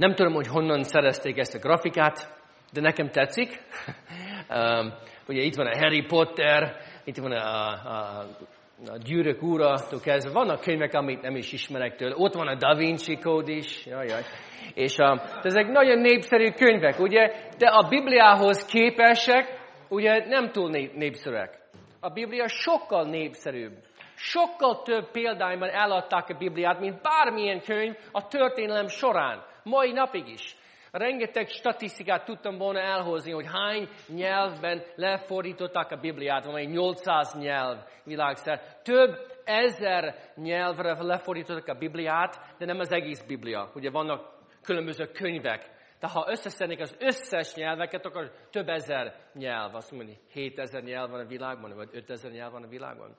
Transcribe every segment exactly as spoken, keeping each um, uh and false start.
Nem tudom, hogy honnan szerezték ezt a grafikát, de nekem tetszik. um, ugye itt van a Harry Potter, itt van a, a, a Gyűrűk Úratól kezdve. Vannak könyvek, amit nem is ismerek tőle. Ott van a Da Vinci Code is. Jaj, jaj. És a, ezek nagyon népszerű könyvek, ugye? De a Bibliához képesek, ugye nem túl népszerűek. A Biblia sokkal népszerűbb. Sokkal több példányban eladták a Bibliát, mint bármilyen könyv a történelem során. Mai napig is. Rengeteg statisztikát tudtam volna elhozni, hogy hány nyelvben lefordították a Bibliát. Van egy nyolcszáz nyelv világszerte. Több ezer nyelvre lefordították a Bibliát, de nem az egész Biblia. Ugye vannak különböző könyvek. De ha összeszednék az összes nyelveket, akkor több ezer nyelv. Azt mondani, hétezer nyelv van a világban, vagy ötezer nyelv van a világban.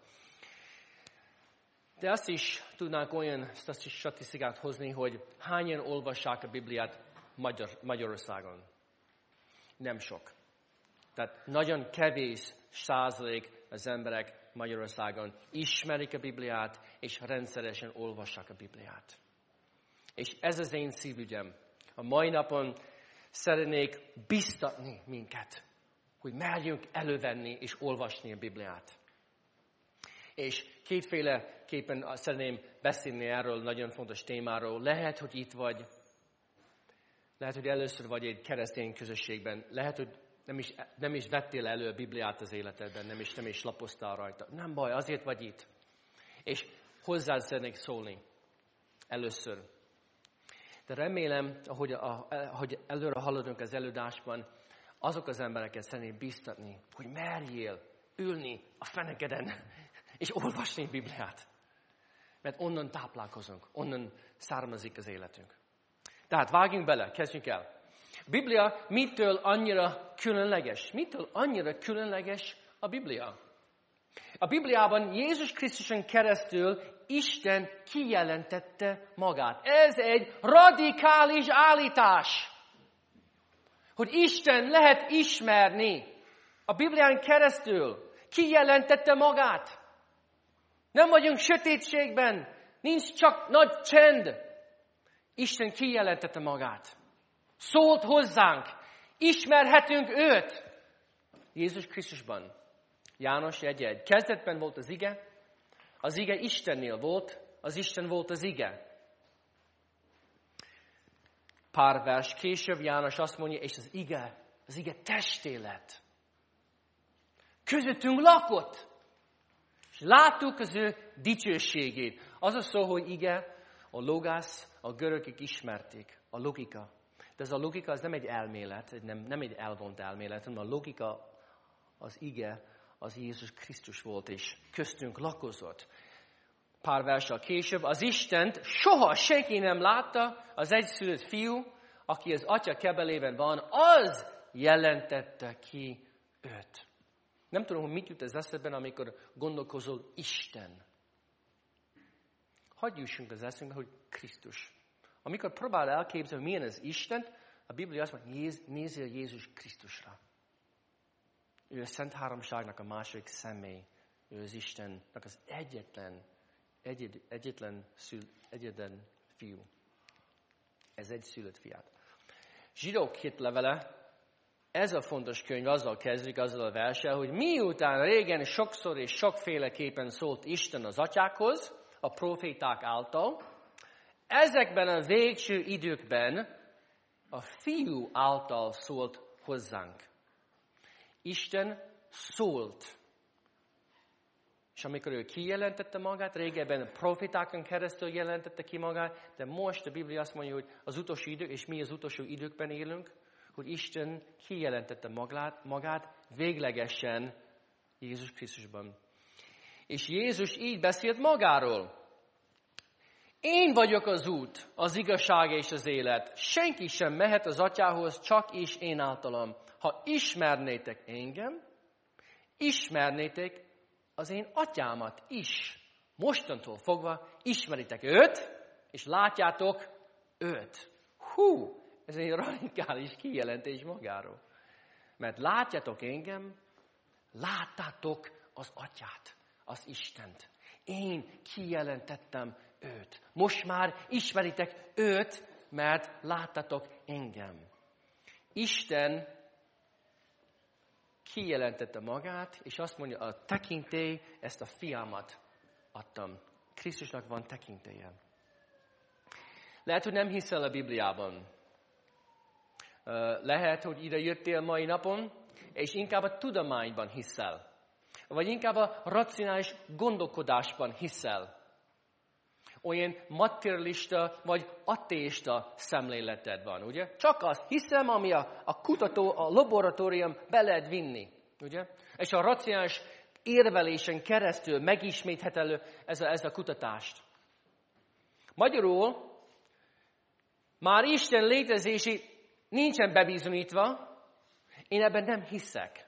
De azt is tudnánk olyan statisztikát hozni, hogy hányan olvassák a Bibliát Magyar, Magyarországon. Nem sok. Tehát nagyon kevés százalék az emberek Magyarországon ismerik a Bibliát, és rendszeresen olvassák a Bibliát. És ez az én szívügyem. A mai napon szeretnék biztatni minket, hogy merjünk elővenni és olvasni a Bibliát. És kétféleképpen szeretném beszélni erről nagyon fontos témáról. Lehet, hogy itt vagy, lehet, hogy először vagy egy keresztény közösségben, lehet, hogy nem is, nem is vettél elő a Bibliát az életedben, nem is, nem is lapoztál rajta. Nem baj, azért vagy itt. És hozzád szeretnék szólni először. De remélem, ahogy, ahogy előre haladunk az előadásban, azok az embereket szeretnék biztatni, hogy merjél ülni a fenekeden, és olvasni a Bibliát. Mert onnan táplálkozunk, onnan származik az életünk. Tehát vágjunk bele, kezdjünk el. A Biblia mitől annyira különleges? Mitől annyira különleges a Biblia? A Bibliában Jézus Krisztuson keresztül Isten kijelentette magát. Ez egy radikális állítás, hogy Isten lehet ismerni a Biblián keresztül. Kijelentette magát. Nem vagyunk sötétségben, nincs csak nagy csend. Isten kijelentette magát. Szólt hozzánk. Ismerhetünk őt. Jézus Krisztusban. János egy egy. Kezdetben volt az ige. Az ige Istennél volt. Az Isten volt az ige. Pár vers később János azt mondja, és az ige, az ige testé lett. Közöttünk lakott. És láttuk az ő dicsőségét. Az a szó, hogy ige, a logász, a görögök ismerték. A logika. De ez a logika az nem egy elmélet, nem, nem egy elvont elmélet, hanem a logika, az ige, az Jézus Krisztus volt, és köztünk lakozott. Pár verssel később, az Istent soha senki nem látta, az egyszülött fiú, aki az atya kebelében van, az jelentette ki őt. Nem tudom, hogy mit jut az eszedben, amikor gondolkozol Isten. Hadd jussunk az eszünkbe, hogy Krisztus. Amikor próbál elképzelni, milyen az Isten, a Biblia azt mondja, nézzél Jézus Krisztusra. Ő a Szent Háromságnak a második személy. Ő az Istennek az egyetlen, egyed, egyetlen, szül, egyetlen fiú. Ez egy szülött fiát. Zsidók hét levele, ez a fontos könyv, azzal kezdjük, azzal a verssel, hogy miután régen sokszor és sokféleképpen szólt Isten az atyákhoz, a proféták által, ezekben a végső időkben a fiú által szólt hozzánk. Isten szólt. És amikor ő kijelentette magát, régebben a profétákon keresztül jelentette ki magát, de most a Biblia azt mondja, hogy az utolsó idők, és mi az utolsó időkben élünk, hogy Isten kijelentette magát, magát véglegesen Jézus Krisztusban. És Jézus így beszélt magáról. Én vagyok az út, az igazság és az élet. Senki sem mehet az atyához, csak is én általam. Ha ismernétek engem, ismernétek az én atyámat is. Mostantól fogva ismeritek őt, és látjátok őt. Hú, ez egy radikális kijelentés magáról. Mert látjátok engem, láttátok az atyát, az Istent. Én kijelentettem őt. Most már ismeritek őt, mert láttatok engem. Isten kijelentette magát, és azt mondja, a tekintély, ezt a fiamat adtam. Krisztusnak van tekintélye. Lehet, hogy nem hiszel a Bibliában. Lehet, hogy ide jöttél mai napon, és inkább a tudományban hiszel. Vagy inkább a racionális gondolkodásban hiszel. Olyan materialista vagy ateista szemléleted van, ugye? Csak azt hiszem, ami a, a kutató, a laboratórium be lehet vinni, ugye? És a racionális érvelésen keresztül megisméthető ez a, ez a kutatást. Magyarul, már Isten létezési nincsen bebizonyítva, én ebben nem hiszek.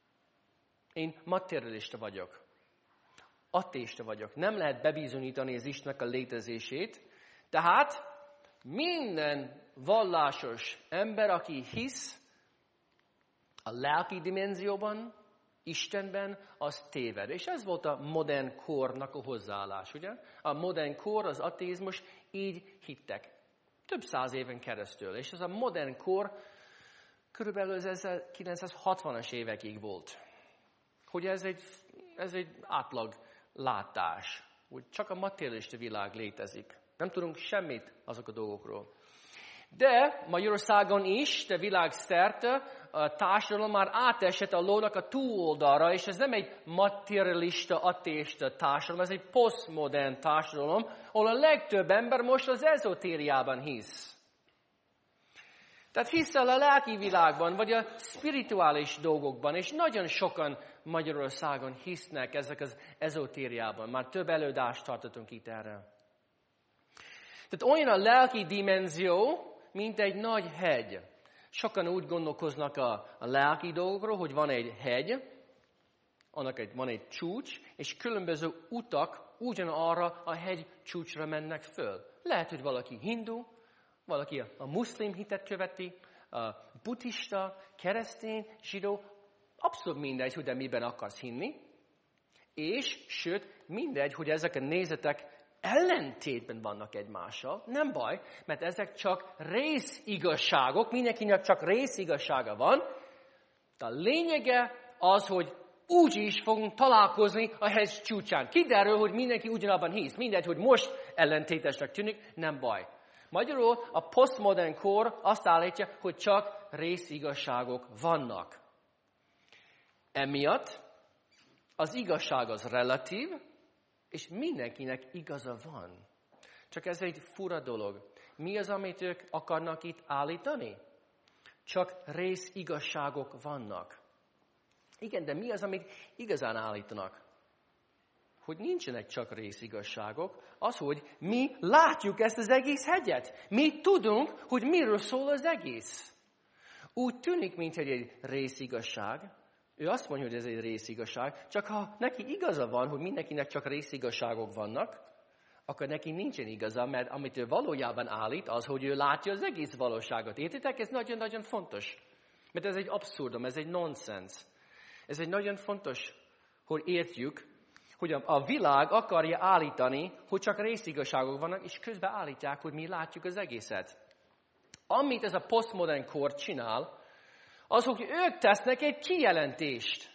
Én materialista vagyok. Ateista vagyok. Nem lehet bebizonyítani az Istennek a létezését. Tehát minden vallásos ember, aki hisz a lelki dimenzióban, Istenben, az téved. És ez volt a modern kornak a hozzáállás, ugye? A modern kor, az ateizmus, így hittek. Több száz éven keresztül. És ez a modern kor körülbelül az ezerkilencszázhatvanas évekig volt. Hogy ez egy, ez egy átlag látás, hogy csak a materialista világ létezik. Nem tudunk semmit azok a dolgokról. De Magyarországon is, de világszerte a társadalom már átesett a lónak a túloldalra, és ez nem egy materialista, ateista társadalom, ez egy posztmodern társadalom, ahol a legtöbb ember most az ezotériában hisz. Tehát hiszel a lelki világban, vagy a spirituális dolgokban, és nagyon sokan Magyarországon hisznek ezek az ezotériában. Már több előadást tartottunk itt erre. Tehát olyan a lelki dimenzió, mint egy nagy hegy. Sokan úgy gondolkoznak a, a lelki dolgokról, hogy van egy hegy, annak egy, van egy csúcs, és különböző utak ugyanarra a hegy csúcsra mennek föl. Lehet, hogy valaki hindu, valaki a, a muszlim hitet követi, a buddhista, keresztény, zsidó, abszolút mindegy, hogy de miben akarsz hinni, és sőt, mindegy, hogy ezek a nézetek ellentétben vannak egymással. Nem baj, mert ezek csak részigazságok, mindenkinek csak részigazsága van, de a lényege az, hogy úgy is fogunk találkozni a hegy csúcsán. Kiderül, hogy mindenki ugyanabban hisz. Mindegy, hogy most ellentétesnek tűnik, nem baj. Magyarul a posztmodern kor azt állítja, hogy csak részigazságok vannak. Emiatt az igazság az relatív, és mindenkinek igaza van. Csak ez egy fura dolog. Mi az, amit ők akarnak itt állítani? Csak részigazságok vannak. Igen, de mi az, amit igazán állítanak? Hogy nincsenek csak részigazságok, az, hogy mi látjuk ezt az egész hegyet. Mi tudunk, hogy miről szól az egész. Úgy tűnik, mint egy részigazság. Ő azt mondja, hogy ez egy részigazság, csak ha neki igaza van, hogy mindenkinek csak részigazságok vannak, akkor neki nincsen igaza, mert amit ő valójában állít, az, hogy ő látja az egész valóságot. Értitek? Ez nagyon-nagyon fontos. Mert ez egy abszurdum, ez egy nonsens. Ez egy nagyon fontos, hogy értjük, hogy a világ akarja állítani, hogy csak részigazságok vannak, és közben állítják, hogy mi látjuk az egészet. Amit ez a posztmodern kor csinál, az, hogy ők tesznek egy kijelentést.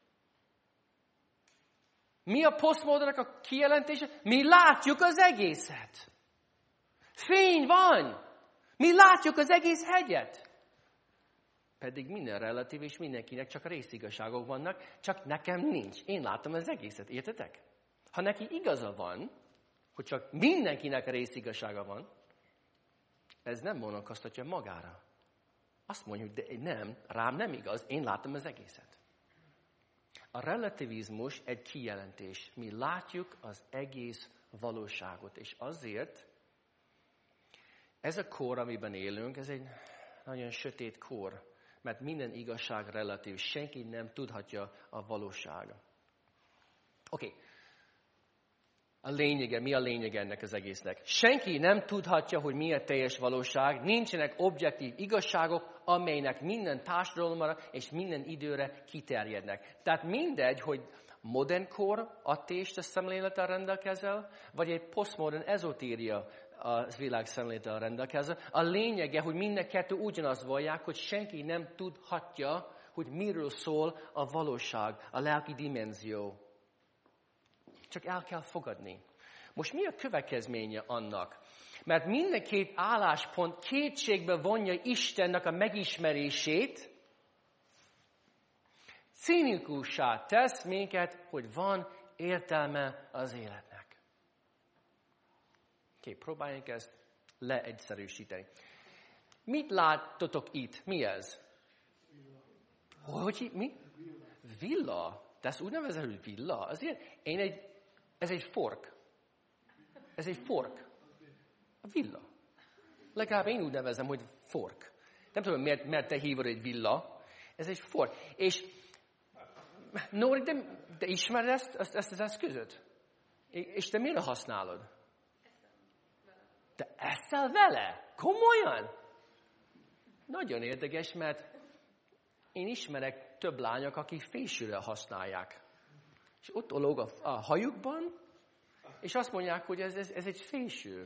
Mi a posztmodernnek a kijelentése? Mi látjuk az egészet. Fény van. Mi látjuk az egész hegyet. Pedig minden relatív, és mindenkinek csak részigazságok vannak, csak nekem nincs. Én látom az egészet, értetek? Ha neki igaza van, hogy csak mindenkinek részigazsága van, ez nem vonatkoztatja magára. Azt mondja, hogy de nem, rám nem igaz, én látom az egészet. A relativizmus egy kijelentés. Mi látjuk az egész valóságot, és azért ez a kor, amiben élünk, ez egy nagyon sötét kor, mert minden igazság relatív. Senki nem tudhatja a valósága. Oké. Okay. A lényege, mi a lényege ennek az egésznek? Senki nem tudhatja, hogy mi a teljes valóság. Nincsenek objektív igazságok, amelynek minden társadalomra és minden időre kiterjednek. Tehát mindegy, hogy modern kor, ateista szemlélettel rendelkezel, vagy egy posztmodern ezotéria a világ szemlélettel rendelkezve. A lényege, hogy mind a kettő ugyanazt vallják, hogy senki nem tudhatja, hogy miről szól a valóság, a lelki dimenzió. Csak el kell fogadni. Most mi a következménye annak? Mert mind a két álláspont kétségbe vonja Istennek a megismerését, cinikussá tesz minket, hogy van értelme az életnek. Oké, próbáljunk ezt leegyszerűsíteni. Mit láttatok itt? Mi ez? Hogy mi? Villa. De ezt úgy nevezem, hogy villa. Azért én egy, ez egy fork. Ez egy fork. A villa. Legalább én úgy nevezem, hogy fork. Nem tudom, miért, miért te hívod egy villa. Ez egy fork. És Nóri, de, de ismered ezt, ezt, ezt az eszközöt? És te mire használod? Te eszel vele? Komolyan? Nagyon érdekes, mert én ismerek több lányok, akik fésűre használják. És ott olog a, a hajukban, és azt mondják, hogy ez, ez, ez egy fésű.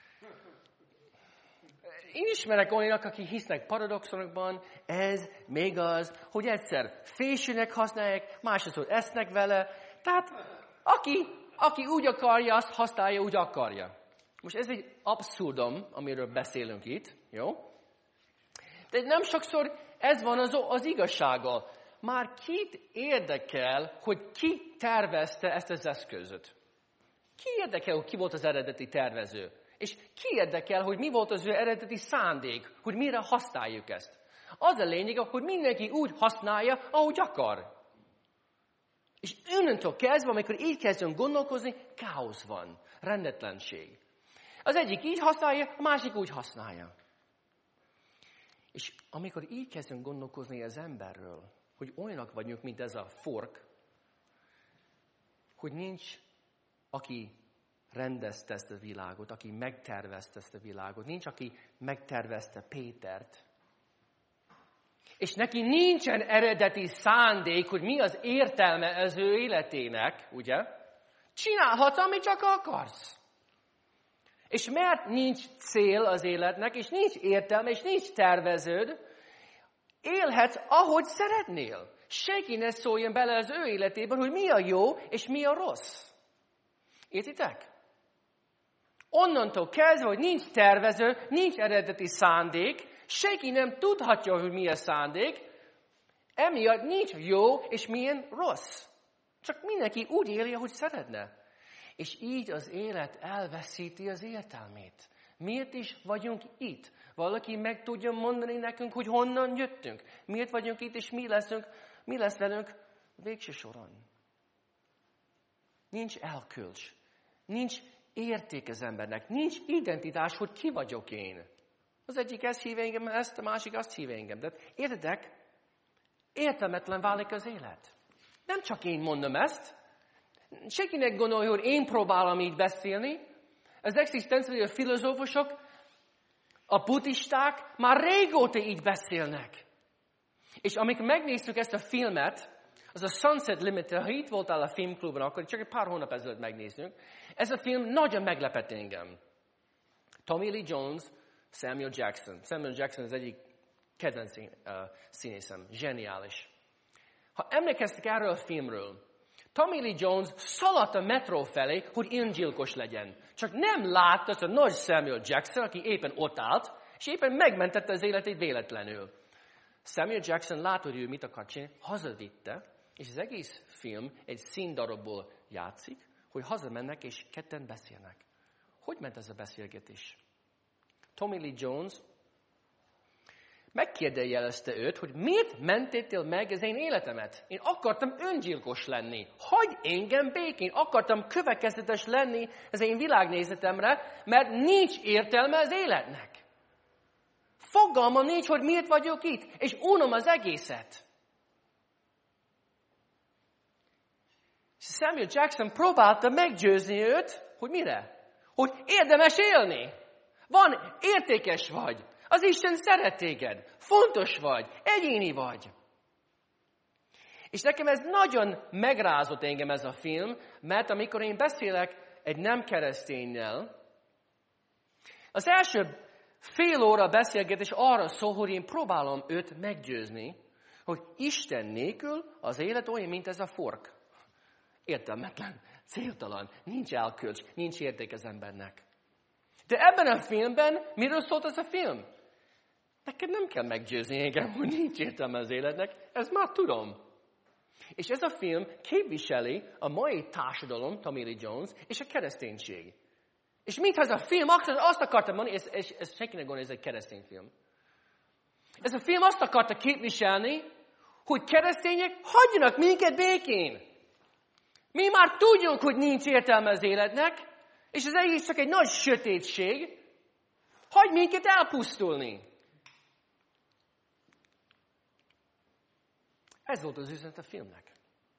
Én ismerek olyanok, akik hisznek paradoxonokban, ez még az, hogy egyszer fésűnek használják, másodszor esznek vele. Tehát aki, aki úgy akarja, azt használja, úgy akarja. Most ez egy abszurdum, amiről beszélünk itt, jó? De nem sokszor ez van az, az igazsággal. Már kit érdekel, hogy ki tervezte ezt az eszközöt? Ki érdekel, hogy ki volt az eredeti tervező? És ki érdekel, hogy mi volt az ő eredeti szándék, hogy mire használjuk ezt? Az a lényeg, hogy mindenki úgy használja, ahogy akar. És onnantól kezdve, amikor így kezdünk gondolkozni, káosz van, rendetlenség. Az egyik így használja, a másik úgy használja. És amikor így kezdünk gondolkozni az emberről, hogy olyanok vagyunk, mint ez a fork, hogy nincs, aki rendezte ezt a világot, aki megtervezte ezt a világot, nincs, aki megtervezte Pétert. És neki nincsen eredeti szándék, hogy mi az értelme az ő életének, ugye? Csinálhatsz, amit csak akarsz. És mert nincs cél az életnek, és nincs értelme, és nincs terveződ, élhetsz, ahogy szeretnél. Senki ne szóljon bele az ő életében, hogy mi a jó, és mi a rossz. Értitek? Onnantól kezdve, hogy nincs tervező, nincs eredeti szándék, senki nem tudhatja, hogy mi a szándék, emiatt nincs jó, és milyen rossz. Csak mindenki úgy éli, ahogy szeretne. És így az élet elveszíti az értelmét. Miért is vagyunk itt? Valaki meg tudja mondani nekünk, hogy honnan jöttünk? Miért vagyunk itt, és mi, leszünk, mi lesz velünk végső soron? Nincs elkölcs. Nincs érték az embernek. Nincs identitás, hogy ki vagyok én. Az egyik ezt hív engem, ezt, a másik azt hív engem. De értedek? Értelmetlen válik az élet. Nem csak én mondom ezt. Senkinek gondolja, hogy én próbálom így beszélni. Az egzisztenciális filozófusok, a buddhisták már régóta így beszélnek. És amikor megnéztük ezt a filmet, az a Sunset Limited, ha itt voltál a filmklubban, akkor csak egy pár hónap ezelőtt megnézzük. Ez a film nagyon meglepett engem. Tommy Lee Jones, Samuel Jackson. Samuel Jackson az egyik kedvenc színészem. Zseniális. Ha emlékeztek erről a filmről, Tommy Lee Jones szaladt a metró felé, hogy öngyilkos legyen. Csak nem látta azt a nagy Samuel Jackson, aki éppen ott állt, és éppen megmentette az életét véletlenül. Samuel Jackson látta, hogy ő mit akar csinálni, hazavitte, és az egész film egy színdarabból játszik, hogy hazamennek, és ketten beszélnek. Hogy ment ez a beszélgetés? Tommy Lee Jones megkérdőjelezte őt, hogy miért mentettél meg az én életemet? Én akartam öngyilkos lenni. Hagyj engem békén. Akartam következetes lenni az én világnézetemre, mert nincs értelme az életnek. Fogalmam nincs, hogy miért vagyok itt, és unom az egészet. Samuel Jackson próbálta meggyőzni őt, hogy mire? Hogy érdemes élni. Van, értékes vagy. Az Isten szeret téged. Fontos vagy. Egyéni vagy. És nekem ez nagyon megrázott engem ez a film, mert amikor én beszélek egy nem kereszténynel, Az első fél óra beszélgetés arra szól, hogy én próbálom őt meggyőzni, hogy Isten nélkül az élet olyan, mint ez a fork. Értelmetlen, céltalan, nincs elkölcs, nincs érték az embernek. De ebben a filmben miről szólt ez a film? Neked nem kell meggyőzni engem, hogy nincs értelme az életnek, ezt már tudom. És ez a film képviseli a mai társadalom, Tommy Lee Jones, és a kereszténység. És mintha ez a film azt akarta mondani, és, és, és senkinek gondolja, ez egy keresztény film. Ez a film azt akarta képviselni, hogy keresztények hagyjanak minket békén. Mi már tudjunk, hogy nincs értelme az életnek, és ez egész csak egy nagy sötétség. Hagy minket elpusztulni. Ez volt az üzenet a filmnek.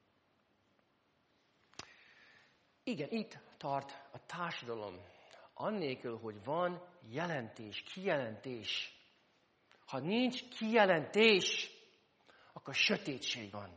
Igen, itt tart a társadalom. Annélkül, hogy van jelentés, kijelentés. Ha nincs kijelentés, akkor sötétség van.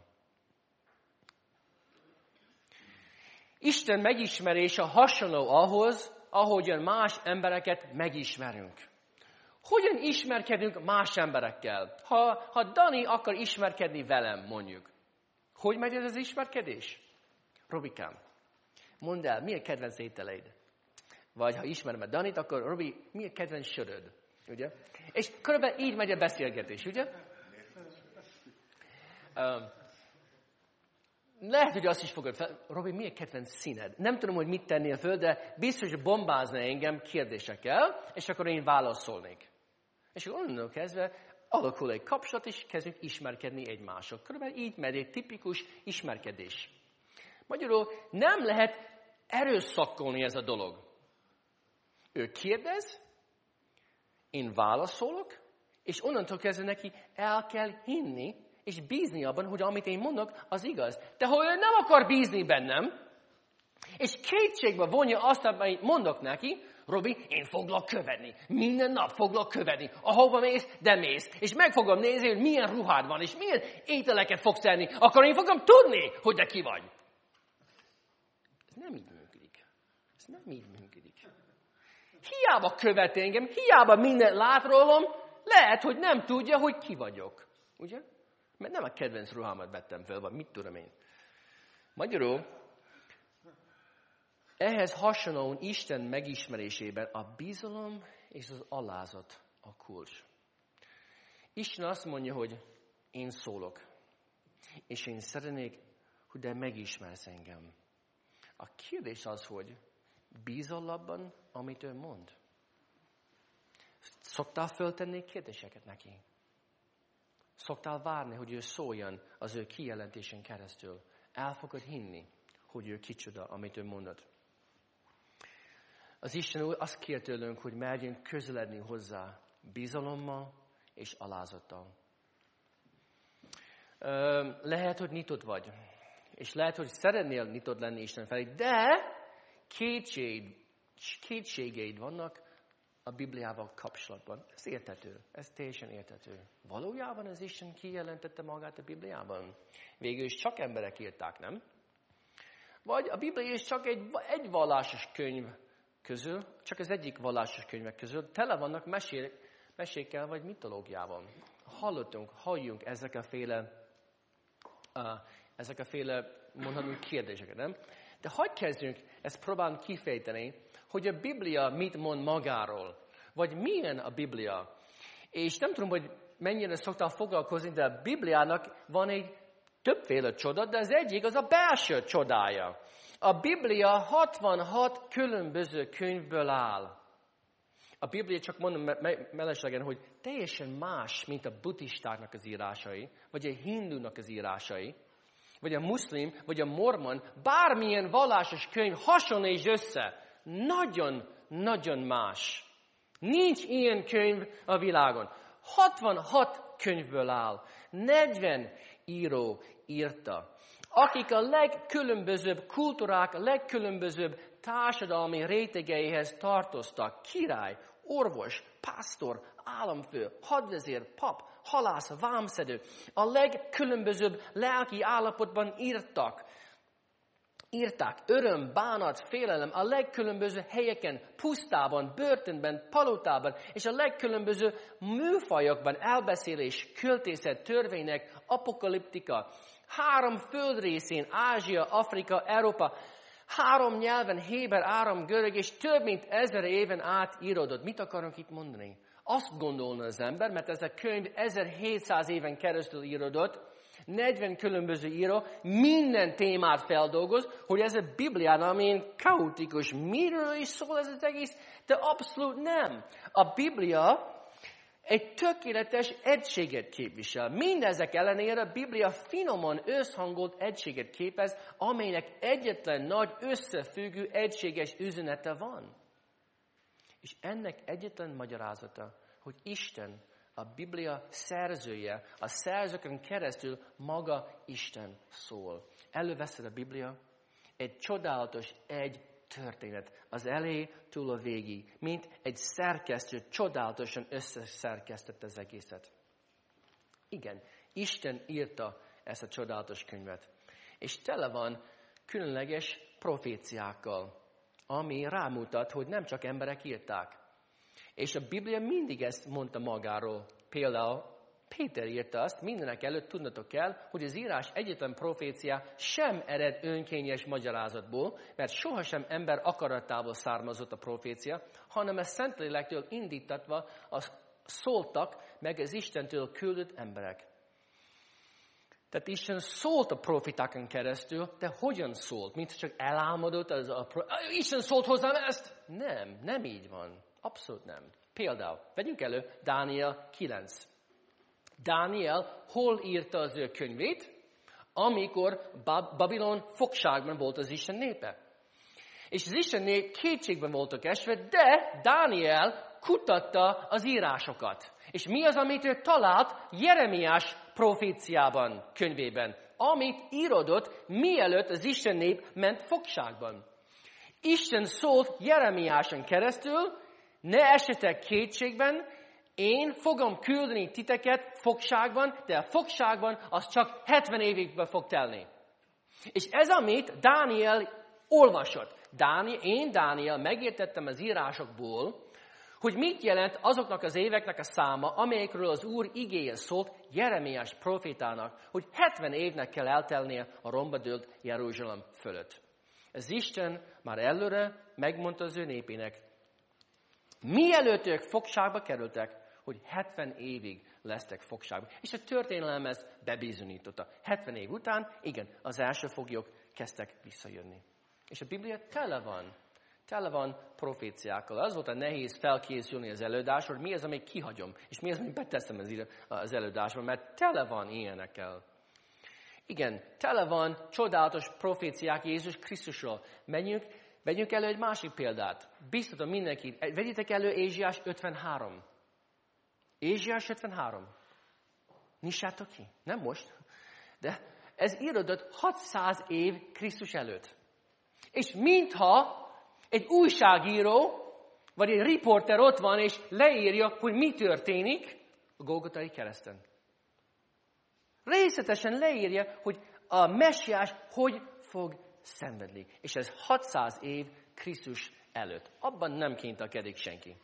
Isten megismerése hasonló ahhoz, ahogyan más embereket megismerünk. Hogyan ismerkedünk más emberekkel? Ha, ha Dani akar ismerkedni velem, mondjuk. Hogy megy ez az ismerkedés? Robikám, mondd el, mi a kedvenc ételeid? Vagy ha ismerem a Danit, akkor Robi, mi a kedvenc söröd? Ugye? És körülbelül így megy a beszélgetés, ugye? Um, lehet, hogy azt is fogod fel, Robi, mi a kedvenc színed? Nem tudom, hogy mit tennél föl, de biztos, hogy bombázna engem kérdésekkel, és akkor én válaszolnék. És akkor onnantól kezdve alakul egy kapcsolat, és kezdünk ismerkedni egymással. Körülbelül így megy egy tipikus ismerkedés. Magyarul nem lehet erőszakolni ez a dolog. Ő kérdez, én válaszolok, és onnantól kezdve neki el kell hinni, és bízni abban, hogy amit én mondok, az igaz. De ha ő nem akar bízni bennem, és kétségbe vonja azt, amit mondok neki, Robi, én foglak követni. Minden nap foglak követni. Ahova mész, de mész. És meg fogom nézni, hogy milyen ruhád van, és milyen ételeket fogsz enni. Akkor én fogom tudni, hogy de ki vagy. Ez nem így működik. Ez nem így működik. Hiába követ engem, hiába mindent lát rólam, lehet, hogy nem tudja, hogy ki vagyok. Ugye? Mert nem a kedvenc ruhámat vettem fel, vagy mit tudom én. Magyarul, ehhez hasonlóan Isten megismerésében a bizalom és az alázat a kulcs. Isten azt mondja, hogy én szólok, és én szeretnék, hogy de megismersz engem. A kérdés az, hogy bízol abban, amit ő mond? Szoktál föltenni kérdéseket neki? Szoktál várni, hogy ő szóljon az ő kijelentésen keresztül? El fogod hinni, hogy ő kicsoda, amit ő mondott. Az Isten úr azt kér tőlünk, hogy merjünk közeledni hozzá bizalommal és alázattal. Lehet, hogy nyitott vagy, és lehet, hogy szeretnél nyitott lenni Isten felé, de kétség, kétségeid vannak a Bibliával kapcsolatban. Ez érthető, ez teljesen érthető. Valójában az Isten kijelentette magát a Bibliában? Végül is csak emberek írták, nem? Vagy a Biblia is csak egy, egy vallásos könyv közül, csak az egyik vallásos könyvek közül, tele vannak mesél, mesékkel vagy mitológiával. Hallottunk, halljunk ezek a féle, uh, ezek a féle mondhatunk kérdéseket, nem? De hogy kezdjünk ezt próbálni kifejteni, hogy a Biblia mit mond magáról, vagy milyen a Biblia. És nem tudom, hogy mennyire szoktál foglalkozni, de a Bibliának van egy többféle csoda, de az egyik az a belső csodája. A Biblia hatvanhat különböző könyvből áll. A Biblia, csak mondom me- mellesleg, hogy teljesen más, mint a buddhistáknak az írásai, vagy a hindunak az írásai, vagy a muszlim, vagy a mormon, bármilyen vallásos könyv hasonlít össze. Nagyon-nagyon más. Nincs ilyen könyv a világon. hatvanhat könyvből áll. negyven író írta. Akik a legkülönbözőbb kultúrák, a legkülönbözőbb társadalmi rétegeihez tartoztak. Király, orvos, pásztor, államfő, hadvezér, pap, halász, vámszedő. A legkülönbözőbb lelki állapotban írtak. írták. Öröm, bánat, félelem a legkülönböző helyeken, pusztában, börtönben, palotában, és a legkülönböző műfajokban, elbeszélés, költészet, törvények, apokaliptika, három földrészén, Ázsia, Afrika, Európa, három nyelven, héber, áram, görög, és több mint ezer éven át íródott. Mit akarunk itt mondani? Azt gondolna az ember, mert ez a könyv ezerhétszáz éven keresztül íródott, negyven különböző író minden témát feldolgoz, hogy ez a Biblián, amilyen kaotikus, miről is szól ez az egész, de abszolút nem. A Biblia egy tökéletes egységet képvisel. Mindezek ellenére a Biblia finoman összhangolt egységet képez, amelynek egyetlen nagy összefüggő egységes üzenete van. És ennek egyetlen magyarázata, hogy Isten, a Biblia szerzője, a szerzőkön keresztül maga Isten szól. Előveszed a Biblia, egy csodálatos egy történet, az elejétől a végig, mint egy szerkesztő csodálatosan összeszerkesztett az egészet. Igen, Isten írta ezt a csodálatos könyvet, és tele van különleges proféciákkal, ami rámutat, hogy nem csak emberek írták. És a Biblia mindig ezt mondta magáról. Például Péter írta azt, mindenek előtt tudnatok kell, hogy az írás egyetlen profécia sem ered önkényes magyarázatból, mert sohasem ember akaratából származott a profécia, hanem a Szentlélektől indítatva az szóltak meg az Istentől küldött emberek. Tehát Isten szólt a profitákon keresztül, de hogyan szólt? Mint csak elálmodott, az a pro... Isten szólt hozzám ezt? Nem, nem így van. Abszolút nem. Például, vegyünk elő Dániel kilenc. Dániel hol írta az ő könyvét? Amikor Babilon fogságban volt az Isten népe. És az Isten nép kétségben voltak esve, de Dániel kutatta az írásokat. És mi az, amit ő talált Jeremiás proféciában, könyvében, amit írodott, mielőtt az Isten nép ment fogságban. Isten szólt Jeremiáson keresztül, ne esetek kétségben, én fogom küldeni titeket fogságban, de a fogságban az csak hetven évig fog telni. És ez, amit Dániel olvasott. Dániel, én, Dániel, megértettem az írásokból, hogy mit jelent azoknak az éveknek a száma, amelyekről az Úr igéje szólt Jeremiás profétának, hogy hetven évnek kell eltelnie a romba dőlt Jeruzsálem fölött. Ez Isten már előre megmondta az ő népének, mielőtt ők fogságba kerültek, hogy hetven évig lesztek fogságban. És a történelem ezt bebizonyította. hetven év után, igen, az első foglyok kezdtek visszajönni. És a Biblia tele van, tele van proféciákkal. Az volt a nehéz felkészülni az előadásra, hogy mi az, amit kihagyom, és mi az, amit beteszem az előadásba, mert tele van ilyenekkel. Igen, tele van csodálatos proféciák Jézus Krisztusról. Menjünk, vegyünk elő egy másik példát. Biztatom mindenkit, vegyétek elő Ézsaiás ötvenhárom. Ézsaiás ötvenhárom. Nyissátok ki. Nem most, de ez írodott hatszáz év Krisztus előtt. És mintha egy újságíró, vagy egy riporter ott van, és leírja, hogy mi történik a Golgotai kereszten. Részletesen leírja, hogy a messiás hogy fog szenvedni. És ez hatszáz év Krisztus előtt. Abban nem kényelkedik senki.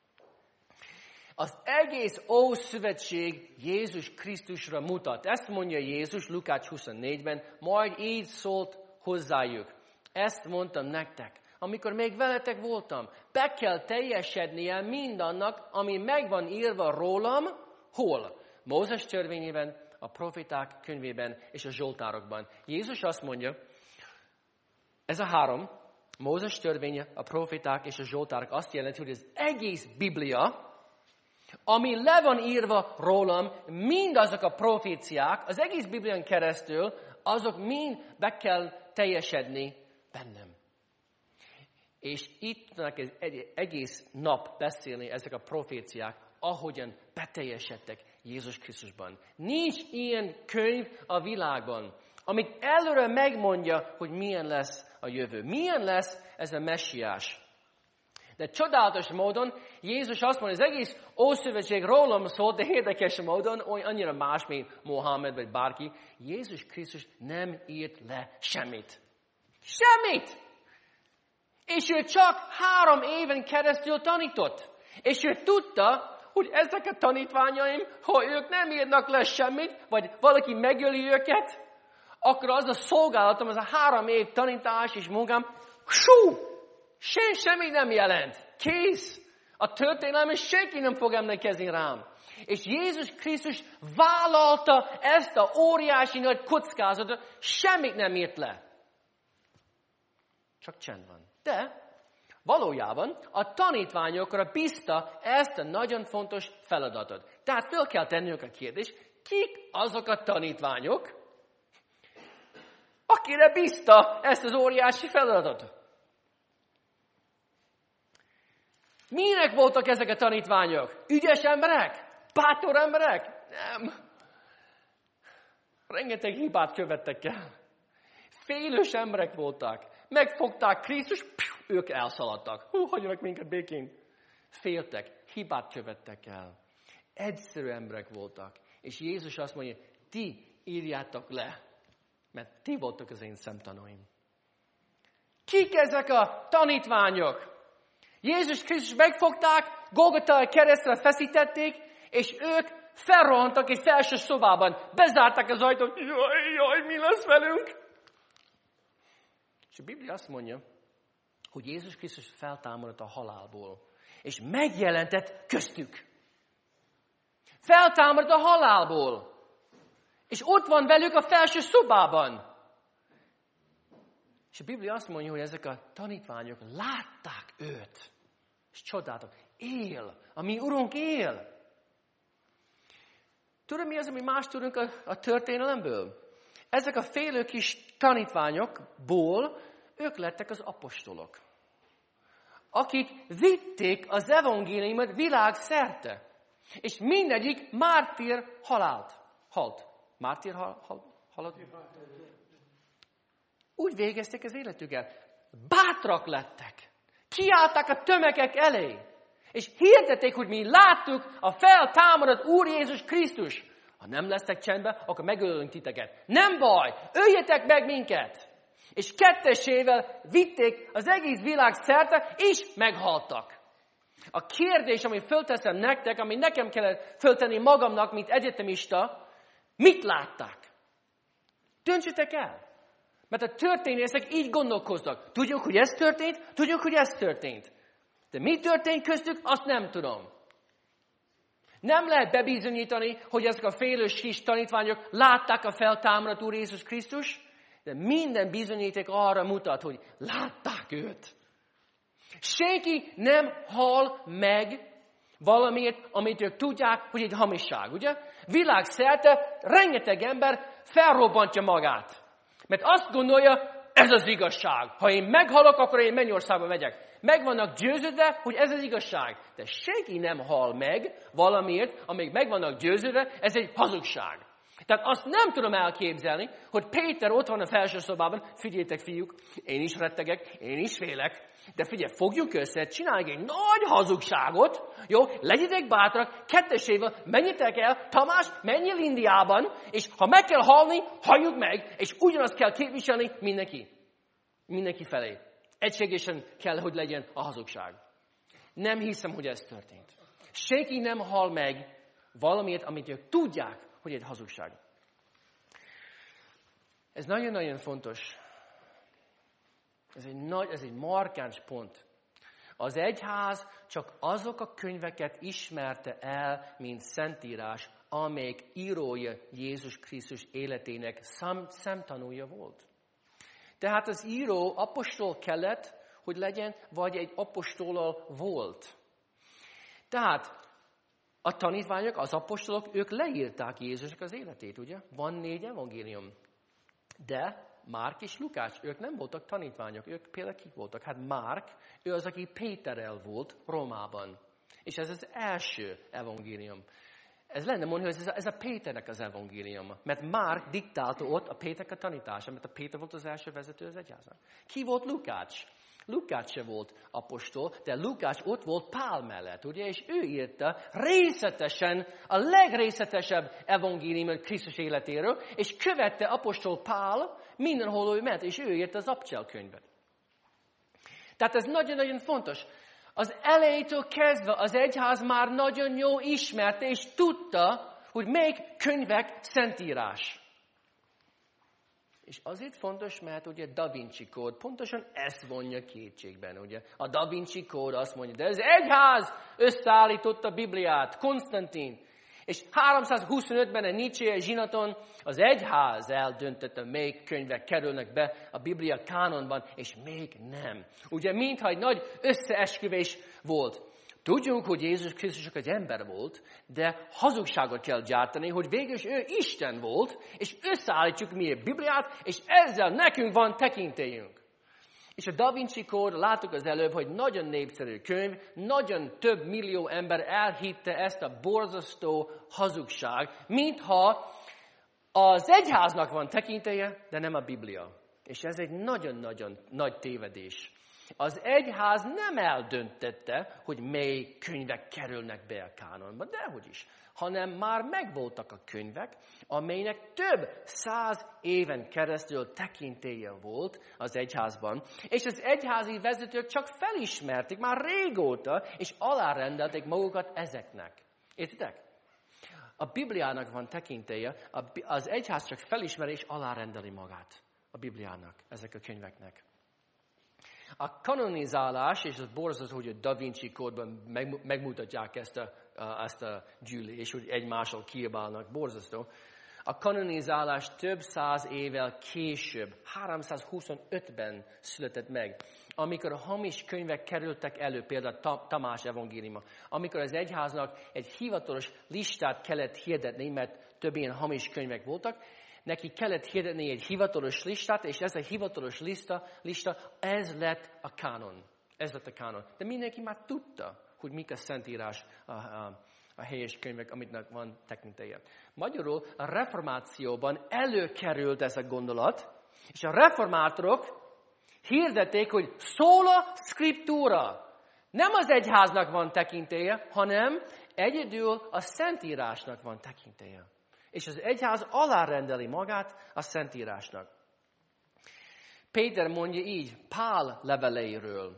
Az egész Ószövetség Jézus Krisztusra mutat. Ezt mondja Jézus Lukács huszonnégyben, majd így szólt hozzájuk. Ezt mondtam nektek, amikor még veletek voltam. Be kell teljesednie mindannak, ami megvan írva rólam, hol? Mózes törvényében, a proféták könyvében és a zsoltárokban. Jézus azt mondja, ez a három, Mózes törvénye, a proféták és a zsoltárok azt jelenti, hogy az egész Biblia, ami le van írva rólam, mindazok a proféciák, az egész Biblián keresztül, azok mind be kell teljesedni bennem. És itt tudnak egy egész nap beszélni ezek a proféciák, ahogyan beteljesedtek Jézus Krisztusban. Nincs ilyen könyv a világban, amit előre megmondja, hogy milyen lesz a jövő. Milyen lesz ez a messiás. De csodálatos módon Jézus azt mondja, az egész Ószövetség rólam szólt, de érdekes módon, annyira más, mint Mohamed vagy bárki. Jézus Krisztus nem írt le semmit. Semmit! És ő csak három éven keresztül tanított. És ő tudta, hogy ezek a tanítványaim, ha ők nem írnak le semmit, vagy valaki megöli őket, akkor az a szolgálatom, az a három év tanítás és munkám, sú, sen semmi nem jelent. Kész. A történelem, és senki nem fog emlékezni rám. És Jézus Krisztus vállalta ezt a óriási nagy kockázatot, semmit nem írt le. Csak csend van. De valójában a tanítványokra bízta ezt a nagyon fontos feladatot. Tehát fel kell tennünk a kérdést, kik azok a tanítványok, akire bízta ezt az óriási feladatot? Minek voltak ezek a tanítványok? Ügyes emberek? Bátor emberek? Nem. Rengeteg hibát követtek el. Félős emberek voltak. Megfogták Krisztus, ők elszaladtak. Hú, hagyjanak minket békén. Féltek, hibát követtek el. Egyszerű emberek voltak. És Jézus azt mondja, ti írjátok le, mert ti voltak az én szemtanúim. Kik ezek a tanítványok? Jézus Krisztus megfogták, Golgotai keresztre feszítették, és ők felrohantak egy felső szobában. Bezárták az ajtót, jaj, jaj, mi lesz velünk? És a Biblia azt mondja, hogy Jézus Krisztus feltámadott a halálból, és megjelentett köztük. Feltámadott a halálból, és ott van velük a felső szobában. És a Biblia azt mondja, hogy ezek a tanítványok látták őt. És csodáltak, él, a mi Urunk él. Tudod, mi az, ami más tudunk a, a történelemből? Ezek a félő kis tanítványokból ők lettek az apostolok, akik vitték az evangéliumot világszerte. És mindegyik mártír halált. Halt. Mártír hal, hal, halott? Úgy végezték az életüket. Bátrak lettek. Kiálltak a tömegek elé. És hirdették, hogy mi láttuk a feltámadott Úr Jézus Krisztus. Ha nem lesztek csendben, akkor megölünk titeket. Nem baj, öljetek meg minket. És kettesével vitték az egész világ szerte, és meghaltak. A kérdés, amit fölteszem nektek, ami nekem kellett föltenni magamnak, mint egyetemista, mit látták? Döntsétek el. Mert a történészek így gondolkoznak. Tudjuk, hogy ez történt, tudjuk, hogy ez történt. De mi történt köztük, azt nem tudom. Nem lehet bebizonyítani, hogy ezek a félős kis tanítványok látták a feltámadott Úr Jézus Krisztus, de minden bizonyíték arra mutat, hogy látták őt. Senki nem hal meg valamiért, amit ők tudják, hogy egy hamisság, ugye? Világszerte rengeteg ember felrobbantja magát. Mert azt gondolja, ez az igazság. Ha én meghalok, akkor én mennyországba megyek. Meg vannak győződve, hogy ez az igazság. De senki nem hal meg valamiért, amíg meg vannak győződve, ez egy hazugság. Tehát azt nem tudom elképzelni, hogy Péter ott van a felső szobában, figyeljétek fiúk, én is rettegek, én is félek, de figyelj, fogjuk össze, csináljunk egy nagy hazugságot, jó, legyetek bátrak, kettesével, menjetek el, Tamás, menjél Indiában, és ha meg kell halni, halljuk meg, és ugyanazt kell képviselni mindenki. Mindenki felé. Egységesen kell, hogy legyen a hazugság. Nem hiszem, hogy ez történt. Senki nem hal meg valamiért, amit ők tudják, hogy egy hazugság. Ez nagyon-nagyon fontos. Ez egy, nagy, ez egy markáns pont. Az egyház csak azok a könyveket ismerte el, mint Szentírás, amelyik írója Jézus Krisztus életének szem, szemtanúja volt. Tehát az író apostol kellett, hogy legyen, vagy egy apostollal volt. Tehát a tanítványok, az apostolok, ők leírták Jézusnak az életét, ugye? Van négy evangélium. De Márk és Lukács, ők nem voltak tanítványok, ők például kik voltak? Hát Márk, ő az, aki Péterrel volt Rómában. És ez az első evangélium. Ez lenne mondani, hogy ez a, ez a Péternek az evangélium. Mert Márk diktálta ott a Péternek a tanítása, mert a Péter volt az első vezető az egyháznak. Ki volt Lukács? Lukács se volt apostol, de Lukács ott volt Pál mellett, ugye? És ő írta részletesen, a legrészletesebb evangéliumot Krisztus életéről, és követte apostol Pál mindenhol ő ment, és ő írta az Abcsel könyvet. Tehát ez nagyon-nagyon fontos. Az elejétől kezdve az egyház már nagyon jó ismerte, és tudta, hogy melyik könyvek szentírás. És azért fontos, mert ugye Da Vinci kód pontosan ezt vonja kétségben. Ugye? A Da Vinci kód azt mondja, de az egyház összeállította a Bibliát, Konstantin. És háromszázhuszonötben a Nicea zsinaton az egyház eldöntötte, melyik könyvek kerülnek be a Biblia kánonban, és még nem. Ugye, mintha egy nagy összeesküvés volt. Tudjuk, hogy Jézus Krisztus csak egy ember volt, de hazugságot kell gyártani, hogy végül is ő Isten volt, és összeállítjuk mi a Bibliát, és ezzel nekünk van tekintélyünk. És a Da Vinci kód, láttuk az előbb, hogy nagyon népszerű könyv, nagyon több millió ember elhitte ezt a borzasztó hazugság, mintha az egyháznak van tekintélye, de nem a Biblia. És ez egy nagyon-nagyon nagy tévedés. Az egyház nem eldöntötte, hogy mely könyvek kerülnek be a kánonba, dehogy is, hanem már megvoltak a könyvek, amelynek több száz éven keresztül tekintélye volt az egyházban, és az egyházi vezetők csak felismerték már régóta, és alárendelték magukat ezeknek. Értitek? A Bibliának van tekintélye, az egyház csak felismeri és alárendeli magát a Bibliának, ezek a könyveknek. A kanonizálás, és az borzasztó, hogy a Da Vinci kódban megmutatják ezt a, ezt a gyűlést, hogy egymással kiabálnak, borzasztó. A kanonizálás több száz évvel később, háromszázhuszonötben született meg, amikor a hamis könyvek kerültek elő, például Tamás evangéliuma, amikor az egyháznak egy hivatalos listát kellett hirdetni, mert több ilyen hamis könyvek voltak, neki kellett hirdetni egy hivatalos listát, és ez a hivatalos lista, lista, ez lett a kánon. Ez lett a kánon. De mindenki már tudta, hogy mik a szentírás, a, a, a helyes könyvek, amiknek van tekintélye. Magyarul a reformációban előkerült ez a gondolat, és a reformátorok hirdették, hogy sola scriptura. Nem az egyháznak van tekintélye, hanem egyedül a szentírásnak van tekintélye. És az egyház alárendeli magát a szentírásnak. Péter mondja így, Pál leveleiről.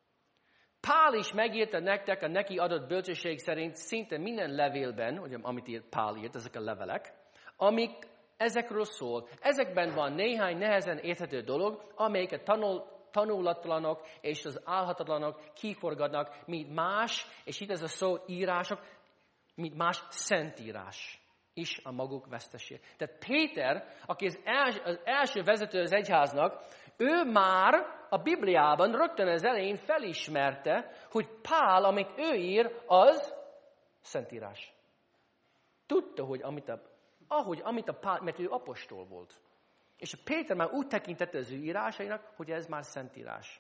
Pál is megírta nektek a neki adott bölcsesség szerint szinte minden levélben, ugye, amit írt, Pál írt, ezek a levelek, amik ezekről szól. Ezekben van néhány nehezen érthető dolog, amelyeket tanul, tanulatlanok és az álhatatlanok kiforgatnak, mint más, és itt ez a szó írások, mint más szentírás is a maguk veszteség. Tehát Péter, aki az első, az első vezető az egyháznak, ő már a Bibliában rögtön az elején felismerte, hogy Pál, amit ő ír, az szentírás. Tudta, hogy amit a, ahogy, amit a Pál, mert ő apostol volt. És a Péter már úgy tekintette az ő írásainak, hogy ez már szentírás.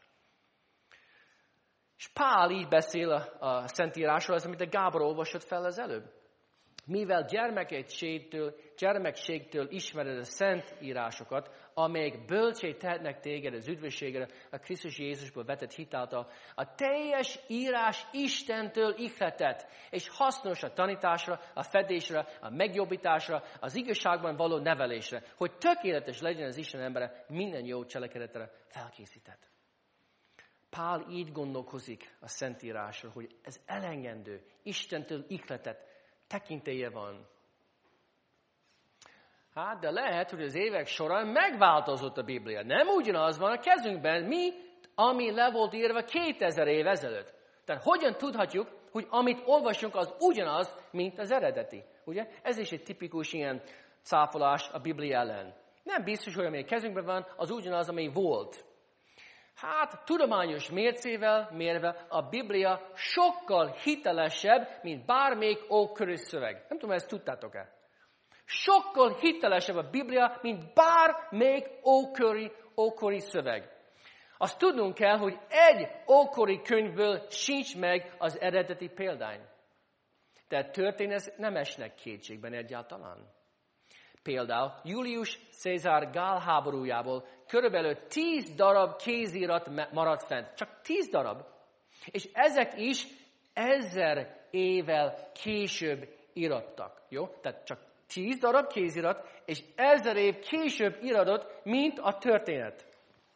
És Pál így beszél a, a szentírásról, az, amit a Gábor olvasott fel az előbb. Mivel gyermekségtől, gyermekségtől ismered a szent írásokat, amelyek bölcsé tehetnek téged az üdvösségre, a Krisztus Jézusból vetett hitáltal, a teljes írás Istentől ihletett, és hasznos a tanításra, a fedésre, a megjobbításra, az igazságban való nevelésre, hogy tökéletes legyen az Isten embere, minden jó cselekedetre felkészített. Pál így gondolkozik a Szentírásról, hogy ez elengedő, Istentől ihletett, tekintélye van. Hát, de lehet, hogy az évek során megváltozott a Biblia. Nem ugyanaz van a kezünkben, mi, ami le volt írva kétezer év ezelőtt. Tehát hogyan tudhatjuk, hogy amit olvasunk, az ugyanaz, mint az eredeti? Ugye? Ez is egy tipikus ilyen cáfolás a Biblia ellen. Nem biztos, hogy ami a kezünkben van, az ugyanaz, ami volt. Hát, tudományos mércével mérve a Biblia sokkal hitelesebb, mint bármelyik ókori szöveg. Nem tudom, ezt tudtátok-e? Sokkal hitelesebb a Biblia, mint bármelyik ókori, ókori szöveg. Azt tudnunk kell, hogy egy ókori könyvből sincs meg az eredeti példány. Tehát történet nem esnek kétségben egyáltalán. Például Julius Cézár Gál háborújából körülbelül tíz darab kézirat maradt fent. Csak tíz darab. És ezek is ezer évvel később írattak. Jó? Tehát csak Tíz darab kézirat, és ezer év később iradott, mint a történet.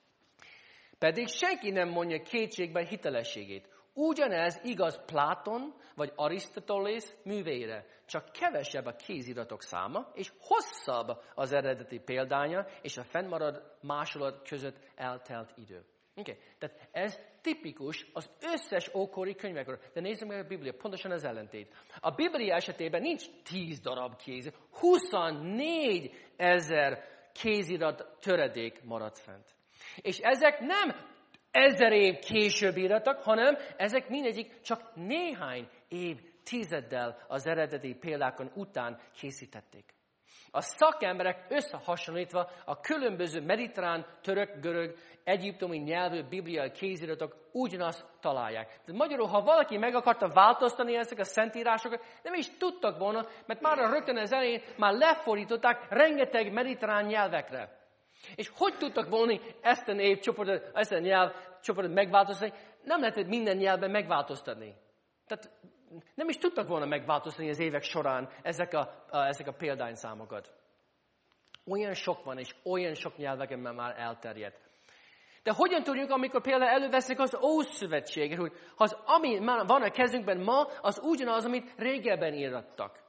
Pedig senki nem mondja kétségbe hitelességét. Ugyanez igaz Pláton vagy Arisztotelész műveire. Csak kevesebb a kéziratok száma, és hosszabb az eredeti példánya, és a fennmarad másolat között eltelt idő. Okay. Tehát ez tipikus az összes ókori könyvekről. De nézzük meg a Biblia, pontosan az ellentét. A Biblia esetében nincs tíz darab kéz, huszonnégy ezer kézirat töredék maradt fent. És ezek nem ezer év később írtak, hanem ezek mindegyik csak néhány év tizeddel az eredeti példákon után készítették. A szakemberek összehasonlítva a különböző mediterrán, török, görög, egyiptomi nyelvű bibliai kéziratok ugyanazt találják. Tehát magyarul, ha valaki meg akarta változtatni ezek a szentírásokat, nem is tudtak volna, mert már a rögtön az elején már lefordították rengeteg mediterrán nyelvekre. És hogy tudtak volna ezt a névcsoportot, ezt a nyelvcsoportot megváltoztatni? Nem lehetett minden nyelven megváltoztatni. Tehát nem is tudtak volna megváltoztatni az évek során ezek a, a, ezek a példányszámokat. Olyan sok van, és olyan sok nyelveken már elterjedt. De hogyan tudjuk, amikor például előveszik az Ószövetséget, hogy az, ami már van a kezünkben ma, az ugyanaz, amit régebben írattak.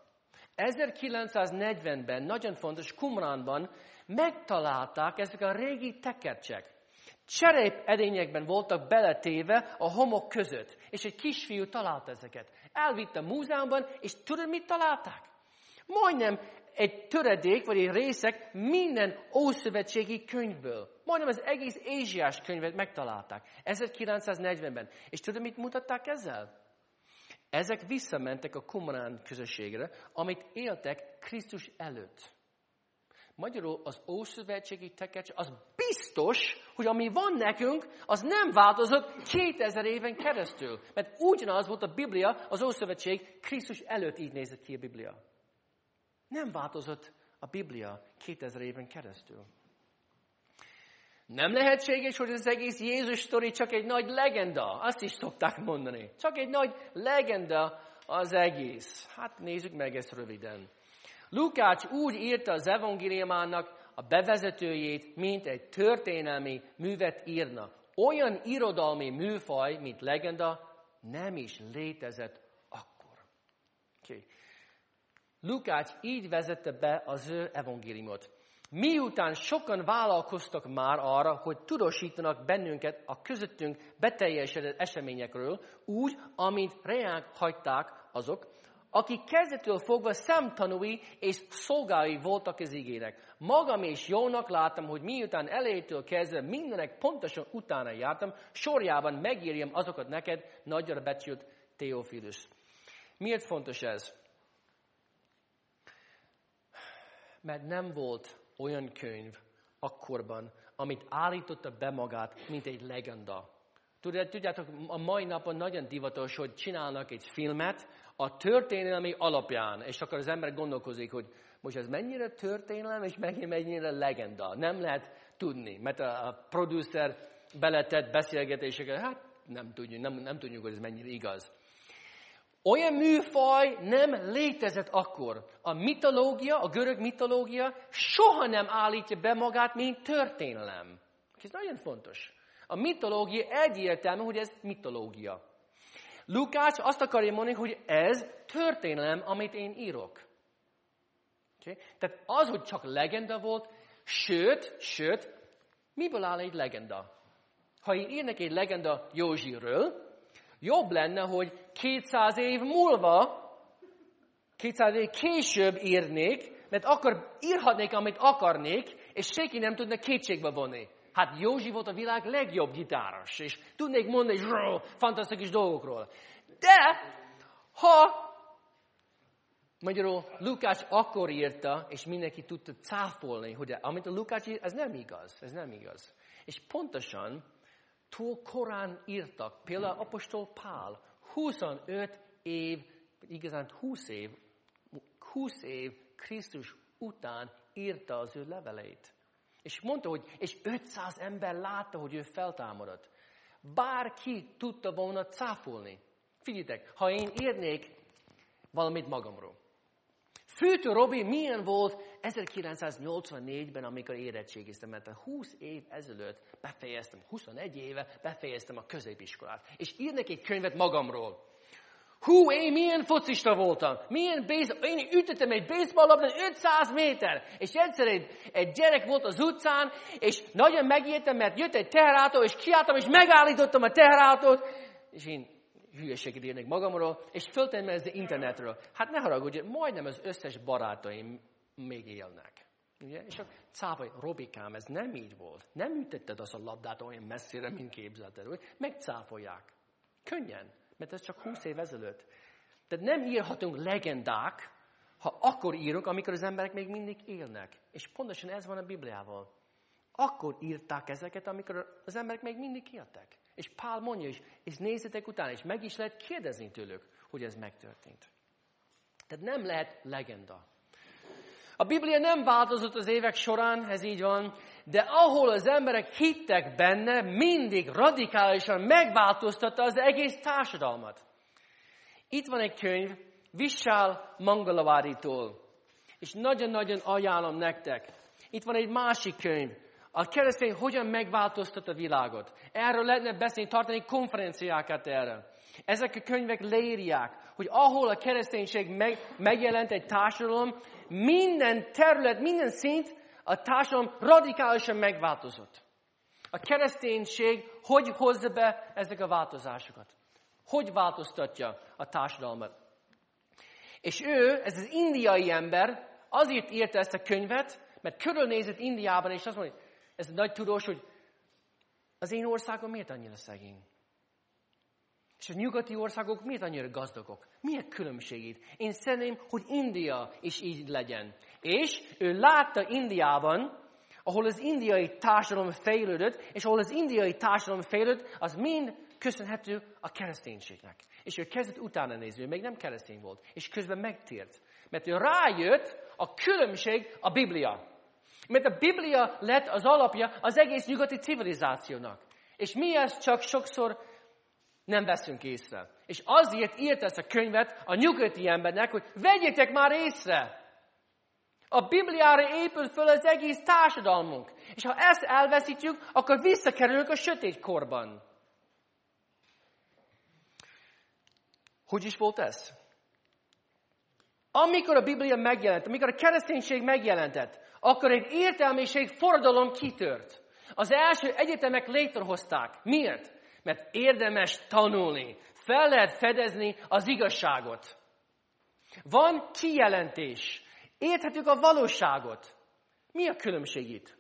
ezerkilencszáznegyvenben, nagyon fontos, Qumránban megtalálták ezek a régi tekercsek. Cserép edényekben voltak beletéve a homok között, és egy kisfiú talált ezeket. Elvitte a múzeumban, és tudod, mit találták? Majdnem egy töredék, vagy egy részek minden ószövetségi könyvből. Majdnem az egész Ézsiás könyvet megtalálták. ezerkilencszáznegyvenben. És tudod, mit mutatták ezzel? Ezek visszamentek a Qumrán közösségre, amit éltek Krisztus előtt. Magyarul az ószövetségi tekercs, az biztos, hogy ami van nekünk, az nem változott kétezer éven keresztül. Mert ugyanaz volt a Biblia, az Ószövetség, Krisztus előtt így nézett ki a Biblia. Nem változott a Biblia kétezer éven keresztül. Nem lehetséges, hogy az egész Jézus sztori csak egy nagy legenda. Azt is szokták mondani. Csak egy nagy legenda az egész. Hát nézzük meg ezt röviden. Lukács úgy írta az evangéliumának a bevezetőjét, mint egy történelmi művet írna. Olyan irodalmi műfaj, mint legenda, nem is létezett akkor. Okay. Lukács így vezette be az ő evangéliumot. Miután sokan vállalkoztak már arra, hogy tudósítanak bennünket a közöttünk beteljesedett eseményekről, úgy, amint reánk hagyták azok, akik kezdettől fogva szemtanúi és szolgái voltak az igének. Magam is jónak láttam, hogy miután elejétől kezdve mindenek pontosan utána jártam, sorjában megírjam azokat neked, nagyra becsült Teofilus. Miért fontos ez? Mert nem volt olyan könyv akkorban, amit állította be magát, mint egy legenda. Tudjátok, a mai napon nagyon divatos, hogy csinálnak egy filmet a történelmi alapján, és akkor az ember gondolkozik, hogy most ez mennyire történelem, és mennyire legenda. Nem lehet tudni, mert a producer beletett beszélgetéseket, hát nem tudjuk, nem, nem tudjuk, hogy ez mennyire igaz. Olyan műfaj nem létezett akkor. A mitológia, a görög mitológia soha nem állítja be magát, mint történelem. Ez nagyon fontos. A mitológia egyértelmű, hogy ez mitológia. Lukács azt akarja mondani, hogy ez történelem, amit én írok. Okay? Tehát az, hogy csak legenda volt, sőt, sőt, miből áll egy legenda? Ha én írnak egy legenda Józsiről, jobb lenne, hogy kétszáz év múlva, kétszáz év később írnék, mert akkor írhatnék, amit akarnék, és senki nem tudna kétségbe vonni. Hát Józsi volt a világ legjobb gitáros, és tudnék mondani zsrrr, fantasztikus dolgokról. De, ha magyarul Lukács akkor írta, és mindenki tudta cáfolni, hogy amit a Lukács ír, ez nem igaz, ez nem igaz. És pontosan túl korán írtak, például apostol Pál, huszonöt év, igazán húsz év, húsz év Krisztus után írta az ő leveleit. És mondta, hogy és ötszáz ember látta, hogy ő feltámadott. Bárki tudta volna cáfolni. Figyeljetek, ha én írnék valamit magamról. Fűtő Robi milyen volt ezerkilencszáznyolcvannégyben, amikor érettségiztem, mert húsz év ezelőtt befejeztem, huszonegy éve befejeztem a középiskolát. És írnék egy könyvet magamról. Hú, én milyen focista voltam, milyen bész, én ütöttem egy baseball-labdán ötszáz méter, és egyszer egy, egy gyerek volt az utcán, és nagyon megijedtem, mert jött egy teherautó, és kiálltam, és megállítottam a teherautót, és én hülyeséget írnék magamról, és föltettem ez az internetről. Hát ne haragudj, majdnem az összes barátaim még élnek. Ugye? És akkor cáfolj, Robikám, ez nem így volt. Nem ütötted azt a labdát olyan messzire, mint képzelted. Megcáfolják. Könnyen. Mert ez csak húsz év ezelőtt. Tehát nem írhatunk legendák, ha akkor írunk, amikor az emberek még mindig élnek. És pontosan ez van a Bibliával. Akkor írták ezeket, amikor az emberek még mindig éltek. És Pál mondja is, és nézzetek utána, és meg is lehet kérdezni tőlük, hogy ez megtörtént. Tehát nem lehet legenda. A Biblia nem változott az évek során, ez így van, de ahol az emberek hittek benne, mindig radikálisan megváltoztatta az egész társadalmat. Itt van egy könyv, Vishal Mangalaváritól, és nagyon-nagyon ajánlom nektek. Itt van egy másik könyv, a keresztény hogyan megváltoztat a világot. Erről lehetne beszélni, tartani konferenciákat erre. Ezek a könyvek leírják, hogy ahol a kereszténység meg, megjelent egy társadalom, minden terület, minden szint, a társadalom radikálisan megváltozott. A kereszténység hogy hozza be ezek a változásokat? Hogy változtatja a társadalmat? És ő, ez az indiai ember, azért írta ezt a könyvet, mert körülnézett Indiában, és azt mondja, ez a nagy tudós, hogy az én országom miért annyira szegény? És a nyugati országok miért annyira gazdagok? Milyen különbség itt? Én szeretném, hogy India is így legyen. És ő látta Indiában, ahol az indiai társadalom fejlődött, és ahol az indiai társadalom fejlődött, az mind köszönhető a kereszténységnek. És ő kezdett utána nézni, ő még nem keresztény volt, és közben megtért. Mert ő rájött a különbség a Biblia. Mert a Biblia lett az alapja az egész nyugati civilizációnak. És mi ezt csak sokszor nem veszünk észre. És azért írt ezt a könyvet a nyugati embernek, hogy vegyétek már észre. A Bibliára épül föl az egész társadalmunk. És ha ezt elveszítjük, akkor visszakerülünk a sötét korban. Hogy is volt ez? Amikor a Biblia megjelent, amikor a kereszténység megjelentett, akkor egy értelmiség forradalom kitört. Az első egyetemek létrehozták. Miért? Mert érdemes tanulni. Fel lehet fedezni az igazságot. Van kijelentés. Érthetjük a valóságot. Mi a különbség itt?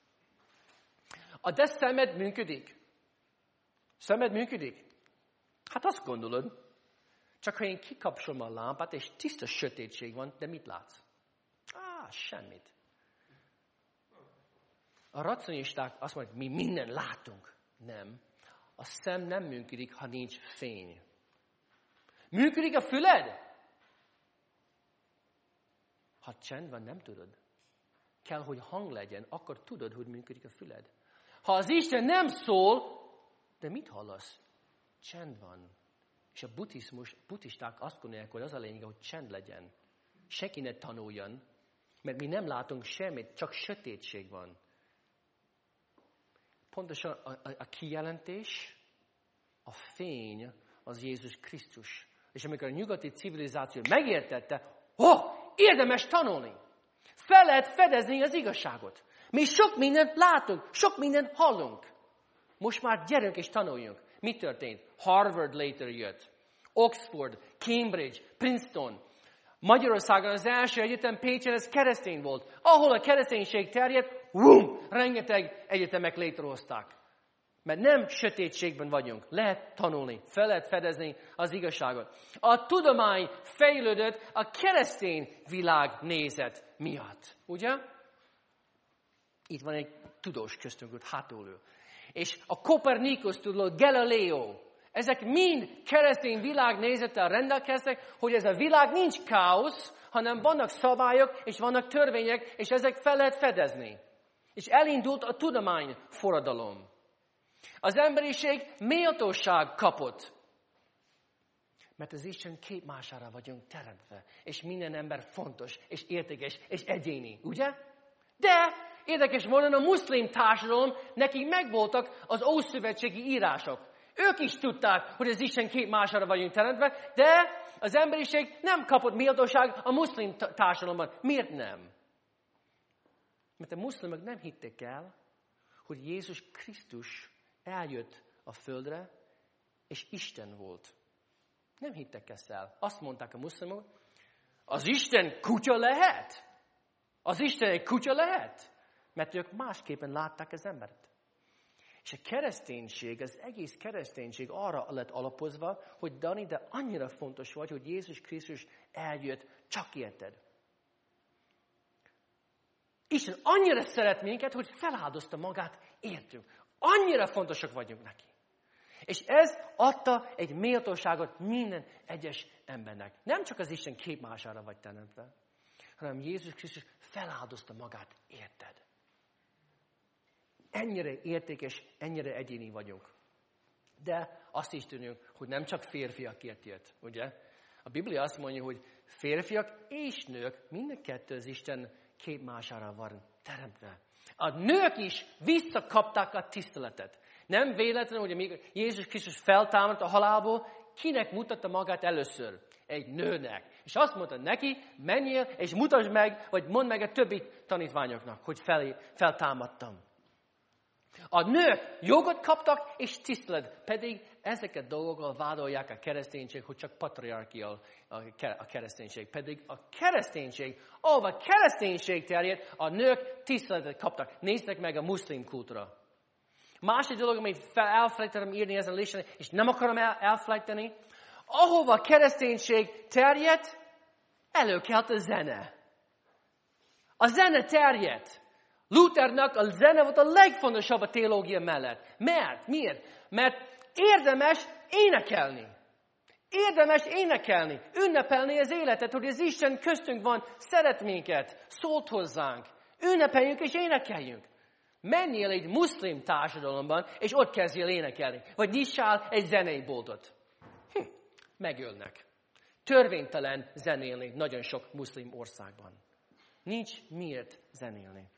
A te szemed működik. Szemed működik? Hát azt gondolod. Csak ha én kikapcsolom a lámpát, és tiszta sötétség van, de mit látsz? Á, semmit. A racionalisták azt mondják, mi minden látunk. Nem. A szem nem működik, ha nincs fény. Működik a füled? Ha csend van, nem tudod. Kell, hogy hang legyen, akkor tudod, hogy működik a füled. Ha az Isten nem szól, de mit hallasz? Csend van. És a buddhizmus, buddhisták azt gondolják, hogy az a lényeg, hogy csend legyen. Senki ne tanuljon, mert mi nem látunk semmit, csak sötétség van. Pontosan a, a, a kijelentés, a fény az Jézus Krisztus. És amikor a nyugati civilizáció megértette, oh, érdemes tanulni. Fel lehet fedezni az igazságot. Mi sok mindent látunk, sok mindent hallunk. Most már gyerünk és tanuljunk. Mi történt? Harvard later jött. Oxford, Cambridge, Princeton. Magyarországon az első egyetem Pécsen, ez keresztény volt. Ahol a kereszténység terjedt, vum, rengeteg egyetemek létrehozták. Mert nem sötétségben vagyunk. Lehet tanulni, fel lehet fedezni az igazságot. A tudomány fejlődött a keresztény világnézet miatt. Ugye? Itt van egy tudós köztünk, hogy hátulül. És a Kopernikus tudó, Galileo, ezek mind keresztény világnézettel rendelkeztek, hogy ez a világ nincs káosz, hanem vannak szabályok, és vannak törvények, és ezek fel lehet fedezni. És elindult a tudomány forradalom. Az emberiség méltóság kapott. Mert az Isten képmására vagyunk teremtve. És minden ember fontos, és értékes, és egyéni. Ugye? De érdekes módon a muszlim társadalom, nekik megvoltak az ószövetségi írások. Ők is tudták, hogy az Isten képmására vagyunk teremtve, de az emberiség nem kapott méltóság a muszlim társadalomban. Miért nem? Mert a muszlimok nem hitték el, hogy Jézus Krisztus eljött a földre, és Isten volt. Nem hittek ezt el. Azt mondták a muszlimok, az Isten kutya lehet? Az Isten egy kutya lehet? Mert ők másképpen látták az embert. És a kereszténység, az egész kereszténység arra lett alapozva, hogy Dani, de annyira fontos vagy, hogy Jézus Krisztus eljött, csak érted. Isten annyira szeret minket, hogy feláldozta magát, értünk. Annyira fontosak vagyunk neki. És ez adta egy méltóságot minden egyes embernek. Nem csak az Isten képmására vagy teremtve, hanem Jézus Krisztus feláldozta magát, érted? Ennyire értékes, ennyire egyéni vagyunk. De azt is tudjuk, hogy nem csak férfiakért jött, ugye? A Biblia azt mondja, hogy férfiak és nők, mind a kettő az Isten képmására van teremtve. A nők is visszakapták a tiszteletet. Nem véletlenül, hogy amíg Jézus Krisztus feltámadt a halálból, kinek mutatta magát először? Egy nőnek. És azt mondta neki, menjél és mutasd meg, vagy mondd meg a többi tanítványoknak, hogy felé, feltámadtam. A nők jogot kaptak és tisztelet, pedig ezeket dolgokkal vádolják a kereszténység, hogy csak patriarchial a kereszténység. Pedig a kereszténység, ahol a kereszténység terjed, a nők tiszteletet kaptak. Nézzék meg a muszlim kultúra. Másik dolog, amit elfelejtettem írni ezen a listán, és nem akarom el, elfelejteni, ahova a kereszténység terjedt, előkelt a zene. A zene terjedt. Luthernak a zene volt a legfontosabb a teológia mellett. Mert? Miért? Mert érdemes énekelni. Érdemes énekelni, ünnepelni az életet, hogy az Isten köztünk van, szeret minket, szólt hozzánk. Ünnepeljünk és énekeljünk. Menjél egy muszlim társadalomban, és ott kezdjél énekelni. Vagy nyissál egy zenei boltot. Hm, megölnek. Törvénytelen zenélni nagyon sok muszlim országban. Nincs miért zenélni.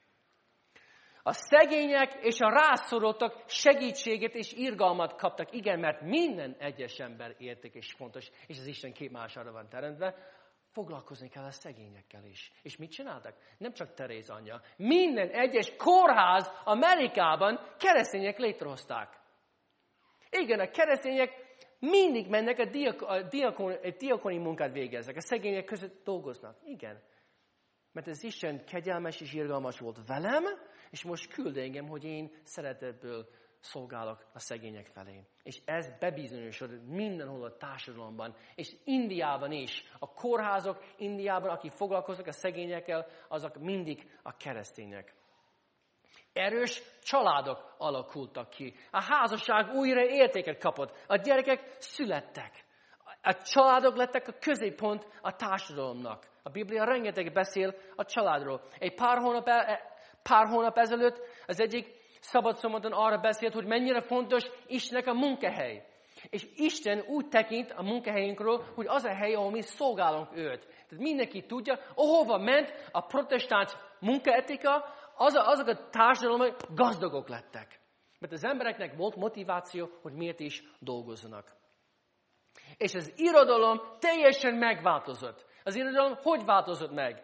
A szegények és a rászorultak segítséget és irgalmat kaptak. Igen, mert minden egyes ember érték és fontos, és az Isten képmására van teremtve. Foglalkozni kell a szegényekkel is. És mit csináltak? Nem csak Teréz anyja. Minden egyes kórház Amerikában keresztények létrehozták. Igen, a keresztények mindig mennek, a, diak- a, diakon- a diakoni munkát végeznek. A szegények között dolgoznak. Igen. Mert az Isten kegyelmes és irgalmas volt velem, és most küld engem, hogy én szeretetből szolgálok a szegények felé. És ez bebizonyosodott mindenhol a társadalomban, és Indiában is. A kórházak Indiában, akik foglalkoznak a szegényekkel, azok mindig a keresztények. Erős családok alakultak ki. A házasság újra értéket kapott. A gyerekek születtek. A családok lettek a középpont a társadalomnak. A Biblia rengeteg beszél a családról. Egy pár hónap, el, pár hónap ezelőtt az egyik szabadszombaton arra beszélt, hogy mennyire fontos Istennek a munkahely. És Isten úgy tekint a munkahelyünkről, hogy az a hely, ahol mi szolgálunk őt. Tehát mindenki tudja, ahova ment a protestáns munkaetika, az a, azok a társadalomok gazdagok lettek. Mert az embereknek volt motiváció, hogy miért is dolgozzanak. És az irodalom teljesen megváltozott. Az irodalom hogy változott meg?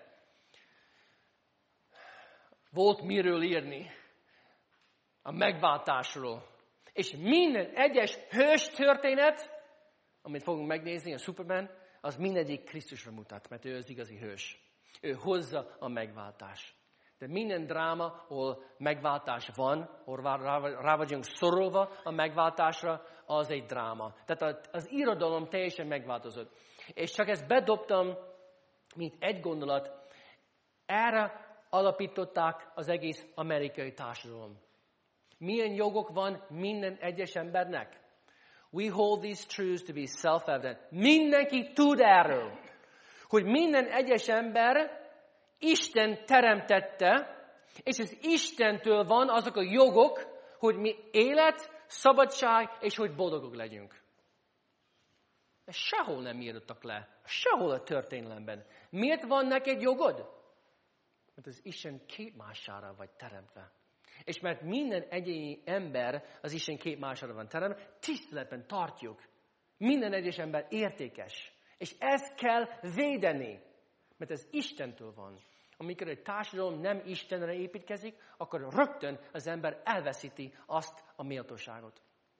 Volt miről írni. A megváltásról. És minden egyes hős történet, amit fogunk megnézni, a Superman, az mindegyik Krisztusra mutat, mert ő az igazi hős. Ő hozza a megváltást. De minden dráma, ahol megváltás van, ahol rá, rá vagyunk szorulva a megváltásra, az egy dráma. Tehát az irodalom teljesen megváltozott. És csak ezt bedobtam, mint egy gondolat, erre alapították az egész amerikai társadalom. Milyen jogok van minden egyes embernek? We hold these truths to be self-evident. Mindenki tud erről, hogy minden egyes ember Isten teremtette, és az Istentől van azok a jogok, hogy mi élet, szabadság, és hogy boldogok legyünk. Ezt sehol nem írtak le. Sehol a történelemben. Miért van neked jogod? Mert az Isten képmására vagy teremtve. És mert minden egyéni ember az Isten képmására van teremtve, tiszteletben tartjuk. Minden egyes ember értékes. És ezt kell védeni. Mert ez Istentől van. Amikor egy társadalom nem Istenre építkezik, akkor rögtön az ember elveszíti azt a méltóságot.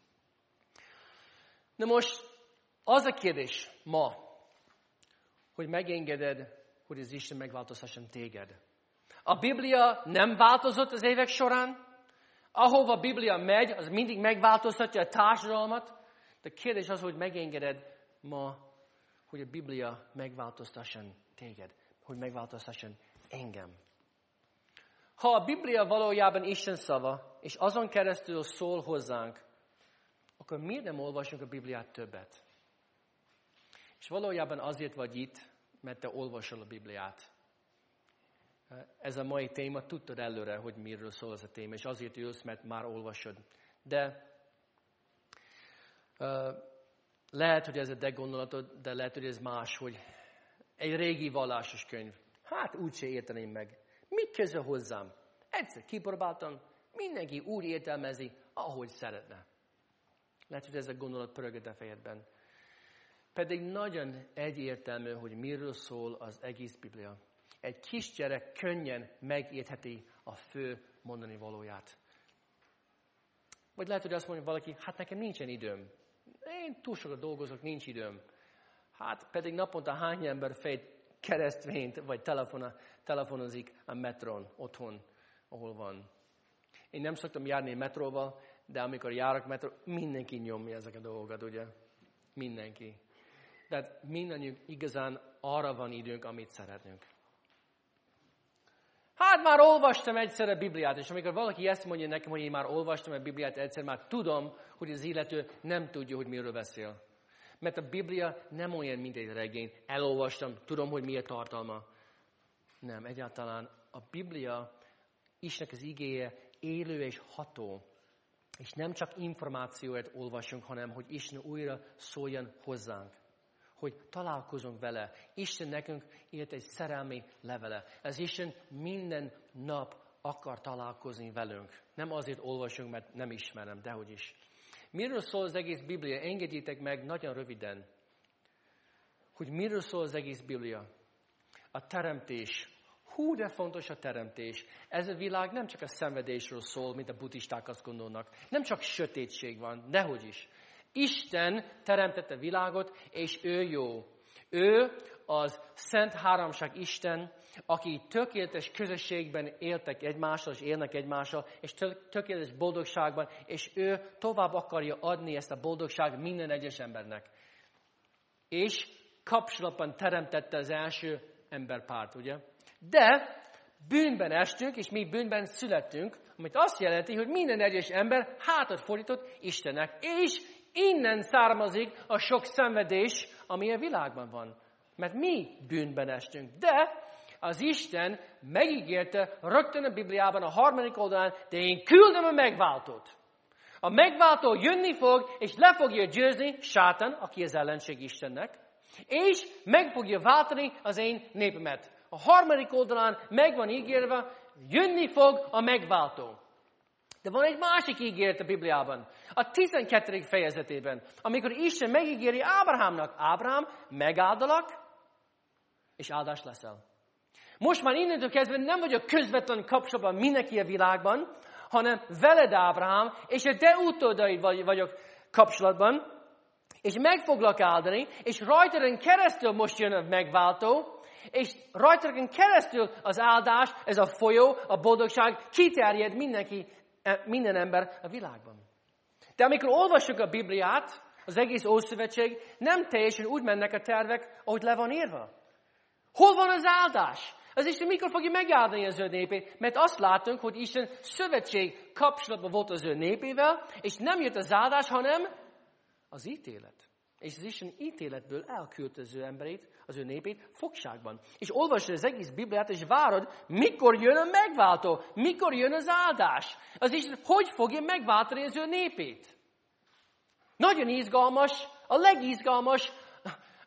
Na most az a kérdés ma, hogy megengeded, hogy az Isten megváltoztasson téged. A Biblia nem változott az évek során. Ahova a Biblia megy, az mindig megváltoztatja a társadalmat. De a kérdés az, hogy megengeded ma, hogy a Biblia megváltoztasson téged. Hogy megváltoztasson engem. Ha a Biblia valójában Isten szava, és azon keresztül szól hozzánk, akkor miért nem olvasunk a Bibliát többet? És valójában azért vagy itt, mert te olvasol a Bibliát. Ez a mai téma, tudtad előre, hogy miről szól ez a téma, és azért ülsz, mert már olvasod. De uh, lehet, hogy ez a te gondolatod, de lehet, hogy ez más, hogy egy régi vallásos könyv. Hát úgyse érteném meg. Mit köze hozzám? Egyszer kipróbáltam, mindenki úgy értelmezi, ahogy szeretne. Lehet, hogy ez a gondolat pörögött a fejedben. Pedig nagyon egyértelmű, hogy miről szól az egész Biblia. Egy kisgyerek könnyen megértheti a fő mondani valóját. Vagy lehet, hogy azt mondja valaki, hát nekem nincsen időm. Én túl sokat dolgozok, nincs időm. Hát pedig naponta hány ember fejt keresztvényt, vagy telefona, telefonozik a metrón, otthon, ahol van. Én nem szoktam járni metróval, de amikor járok metró, mindenki nyomja ezeket a dolgokat, ugye? Mindenki. Tehát mindannyiunk igazán arra van időnk, amit szeretnénk. Hát már olvastam egyszer a Bibliát, és amikor valaki ezt mondja nekem, hogy én már olvastam a Bibliát egyszer, már tudom, hogy az illető nem tudja, hogy miről beszél. Mert a Biblia nem olyan, mint egy regény. Elolvastam, tudom, hogy mi a tartalma. Nem, egyáltalán a Biblia, Istennek az igéje élő és ható. És nem csak információt olvasunk, hanem hogy Isten újra szóljon hozzánk. Hogy találkozunk vele. Isten nekünk írt egy szerelmi levele. Ez Isten minden nap akar találkozni velünk. Nem azért olvasunk, mert nem ismerem, dehogy is. Miről szól az egész Biblia? Engedjétek meg nagyon röviden, hogy miről szól az egész Biblia. A teremtés. Hú, de fontos a teremtés. Ez a világ nem csak a szenvedésről szól, mint a buddhisták azt gondolnak. Nem csak sötétség van, dehogy is. Isten teremtette a világot, és ő jó. Ő az Szent Háromság Isten, aki tökéletes közösségben éltek egymással, és élnek egymással, és tökéletes boldogságban, és ő tovább akarja adni ezt a boldogságot minden egyes embernek. És kapcsolatban teremtette az első emberpárt, ugye? De bűnben estünk, és mi bűnben születtünk, amit azt jelenti, hogy minden egyes ember hátat fordított Istennek, és innen származik a sok szenvedés, ami a világban van. Mert mi bűnben estünk. De az Isten megígérte rögtön a Bibliában a harmadik oldalán, de én küldöm a megváltót. A megváltó jönni fog, és le fogja győzni Sátán, aki az ellenség Istennek, és meg fogja váltani az én népemet. A harmadik oldalán meg van ígérve, jönni fog a megváltó. De van egy másik ígéret a Bibliában, a tizenkettedik fejezetében, amikor Isten megígéri Ábrahámnak, Ábrahám, megáldalak, és áldás leszel. Most már innentől kezdve nem vagyok közvetlen kapcsolatban mindenki a világban, hanem veled, Ábrahám, és a te utódaid vagyok kapcsolatban, és meg foglak áldani, és rajtadon keresztül most jön a megváltó, és rajtadon keresztül az áldás, ez a folyó, a boldogság kiterjed mindenki, minden ember a világban. De amikor olvassuk a Bibliát, az egész Ószövetség, nem teljesen úgy mennek a tervek, ahogy le van írva. Hol van az áldás? Az Isten mikor fogja megáldani az ő népét? Mert azt látunk, hogy Isten szövetség kapcsolatban volt az ő népével, és nem jött az áldás, hanem az ítélet. És az Isten ítéletből elküldte az ő emberét, az ő népét fogságban. És olvasod az egész Bibliát, és várod, mikor jön a megváltó, mikor jön az áldás. Az Isten hogy fogja megváltani az ő népét? Nagyon izgalmas, a legizgalmas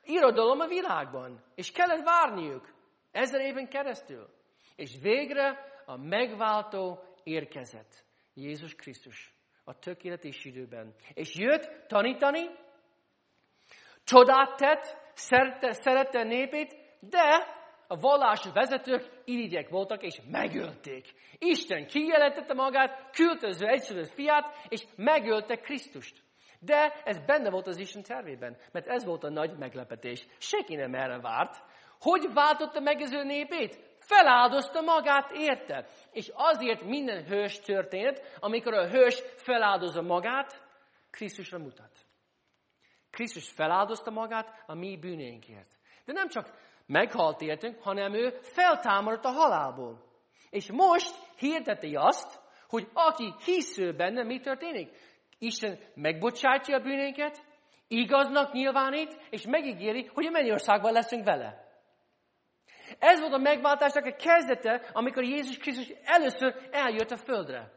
irodalom a világban, és kellett várniuk ezer éven keresztül. És végre a megváltó érkezett. Jézus Krisztus a tökéletes időben. És jött tanítani, csodát tett, szerette, szerette a népét, de a vallási vezetők irigyek voltak, és megölték. Isten kijelentette magát, küldte az ő egyszülött fiát, és megölte Krisztust. De ez benne volt az Isten tervében, mert ez volt a nagy meglepetés. Senki nem erre várt. Hogy váltotta meg az ő népét? Feláldozta magát érte. És azért minden hős történet, amikor a hős feláldozza magát, Krisztusra mutat. Krisztus feláldozta magát a mi bűnénkért. De nem csak meghalt értünk, hanem ő feltámadott a halálból. És most hirdeti azt, hogy aki hisz benne, mi történik? Isten megbocsátja a bűnénket, igaznak nyilvánít, és megígéri, hogy a mennyországban leszünk vele. Ez volt a megváltásnak a kezdete, amikor Jézus Krisztus először eljött a földre.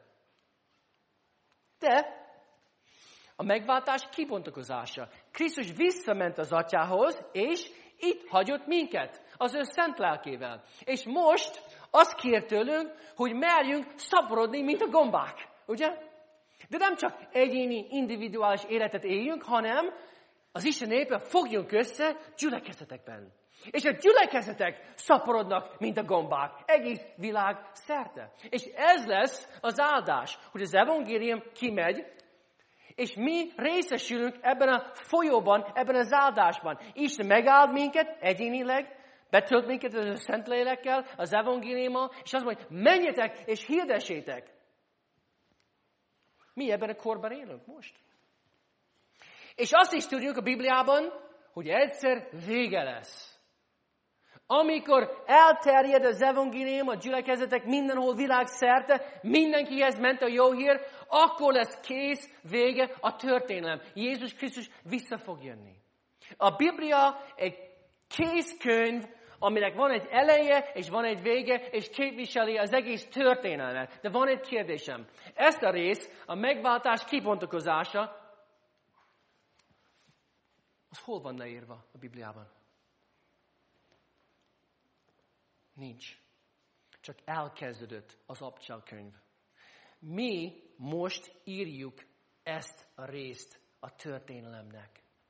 De a megváltás kibontakozása. Krisztus visszament az atyához, és itt hagyott minket, az ő szent lelkével. És most azt kér tőlünk, hogy merjünk szaporodni, mint a gombák. Ugye? De nem csak egyéni, individuális életet éljünk, hanem az Isten népe fogjunk össze gyülekezetekben. És a gyülekezetek szaporodnak, mint a gombák, egész világ szerte. És ez lesz az áldás, hogy az evangélium kimegy, és mi részesülünk ebben a folyóban, ebben az áldásban. Isten megáld minket egyénileg, betölt minket az ő szent lélekkel, az evangéliummal, és azt mondja, menjetek és hirdessétek. Mi ebben a korban élünk most. És azt is tudjuk a Bibliában, hogy egyszer vége lesz. Amikor elterjed az evangélium, a gyülekezetek mindenhol világszerte, mindenkihez ment a jó hír, akkor lesz kész, vége a történelem. Jézus Krisztus vissza fog jönni. A Biblia egy kész könyv, aminek van egy eleje, és van egy vége, és képviseli az egész történelmet. De van egy kérdésem. Ezt a rész, a megváltás kibontakozása, az hol van leírva a Bibliában? Nincs. Csak elkezdődött az abcsalkönyv. Mi most írjuk ezt a részt a történelemnek.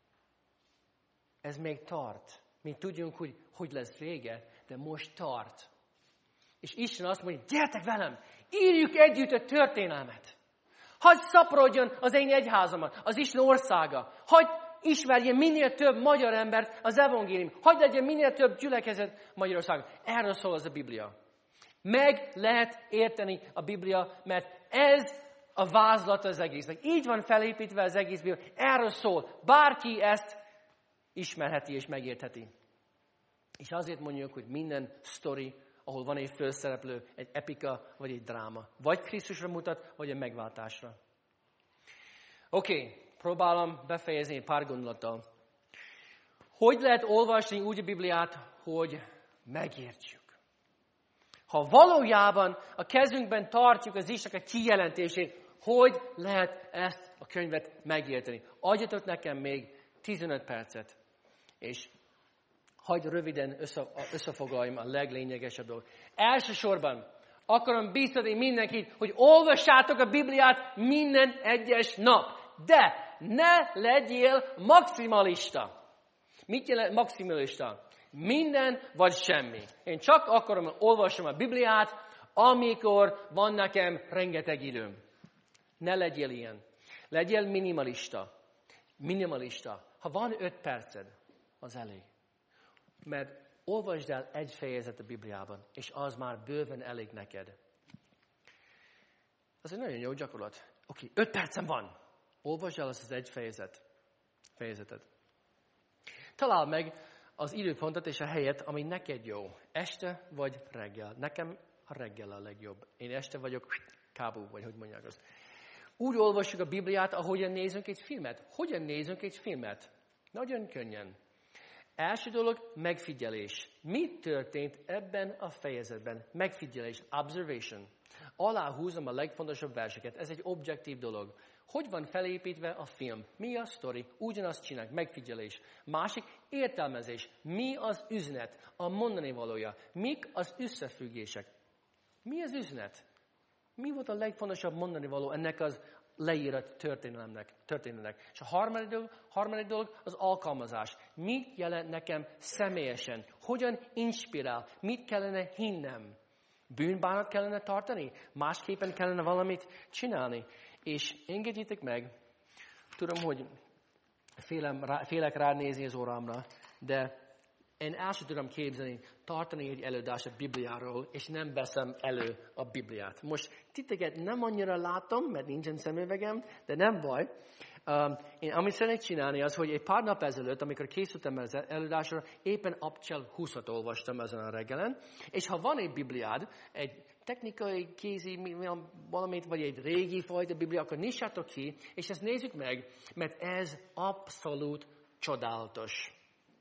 Ez még tart. Mi tudjunk, hogy hogy lesz vége, de most tart. És Isten azt mondja, gyertek velem, írjuk együtt a történelmet. Hadd szaporodjon az én egyházamat, az Isten országa. Hadd ismerjen minél több magyar embert az evangélium. Hadd legyen minél több gyülekezet Magyarországon. Erről szól az a Biblia. Meg lehet érteni a Biblia, mert ez a vázlat az egésznek. Így van felépítve az egész Biblia. Erről szól. Bárki ezt ismerheti és megértheti. És azért mondjuk, hogy minden sztori, ahol van egy főszereplő, egy epika vagy egy dráma. Vagy Krisztusra mutat, vagy a megváltásra. Oké, okay, próbálom befejezni egy pár gondolattal. Hogy lehet olvasni úgy a Bibliát, hogy megértsük? Ha valójában a kezünkben tartjuk az Istennek a kijelentését, hogy lehet ezt a könyvet megérteni? Adjatok nekem még tizenöt percet, és hagyj röviden össze, összefoglaljam a leglényegesebb dolgot. Elsősorban akarom biztatni mindenkit, hogy olvassátok a Bibliát minden egyes nap. De ne legyél maximalista. Mit jelent maximalista? Minden vagy semmi. Én csak akarom olvasom a Bibliát, amikor van nekem rengeteg időm. Ne legyél ilyen. Legyél minimalista. Minimalista. Ha van öt perced, az elég. Mert olvasd el egy fejezet a Bibliában, és az már bőven elég neked. Ez egy nagyon jó gyakorlat. Oké, okay, öt percem van. Olvasd el azt az egy fejezet, fejezetet. Találd meg az időpontot és a helyet, ami neked jó. Este vagy reggel. Nekem a reggel a legjobb. Én este vagyok kábú, vagy hogy mondják azt. Úgy olvassuk a Bibliát, ahogyan nézünk egy filmet. Hogyan nézünk egy filmet? Nagyon könnyen. Első dolog, megfigyelés. Mi történt ebben a fejezetben? Megfigyelés, observation. Aláhúzom a legfontosabb verseket. Ez egy objektív dolog. Hogy van felépítve a film? Mi a sztori? Ugyanazt csinálják, megfigyelés. Másik, értelmezés. Mi az üzenet? A mondani valója. Mik az összefüggések? Mi az üzenet? Mi volt a legfontosabb mondani való ennek az leírat történelemnek, történetnek? És a harmadik dolog, harmadik dolog az alkalmazás. Mit jelent nekem személyesen? Hogyan inspirál? Mit kellene hinnem? Bűnbánat kellene tartani? Másképpen kellene valamit csinálni? És engedjétek meg, tudom, hogy félem, rá, félek ránézni az órámra, de én el sem tudom képzelni, tartani egy előadást a Bibliáról, és nem veszem elő a Bibliát. Most titeket nem annyira látom, mert nincsen szemüvegem, de nem baj. Um, én amit szeretnék csinálni az, hogy egy pár nap ezelőtt, amikor készültem az előadásra, éppen Abcsel húszat olvastam ezen a reggelen, és ha van egy Bibliád, egy technikai, kézi, valamit, vagy egy régi fajta Biblia, akkor nyissátok ki, és ezt nézzük meg, mert ez abszolút csodálatos.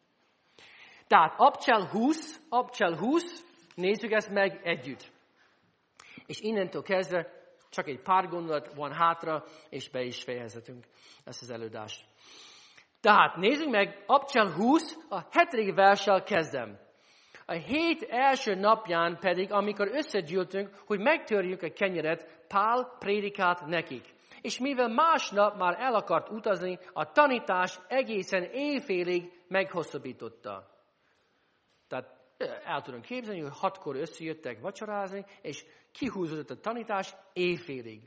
Tehát Abcsel húsz, Abcsel húsz, nézzük ezt meg együtt. És innentől kezdve csak egy pár gondolat van hátra, és be is fejezhetünk ezt az előadást. Tehát nézzük meg, Abcsel húsz, a hetedik verssel kezdem. A hét első napján pedig, amikor összegyűltünk, hogy megtörjük a kenyeret, Pál prédikált nekik. És mivel másnap már el akart utazni, a tanítás egészen éjfélig meghosszabbította. Tehát el tudom képzelni, hogy hatkor összejöttek vacsorázni, és kihúzódott a tanítás éjfélig.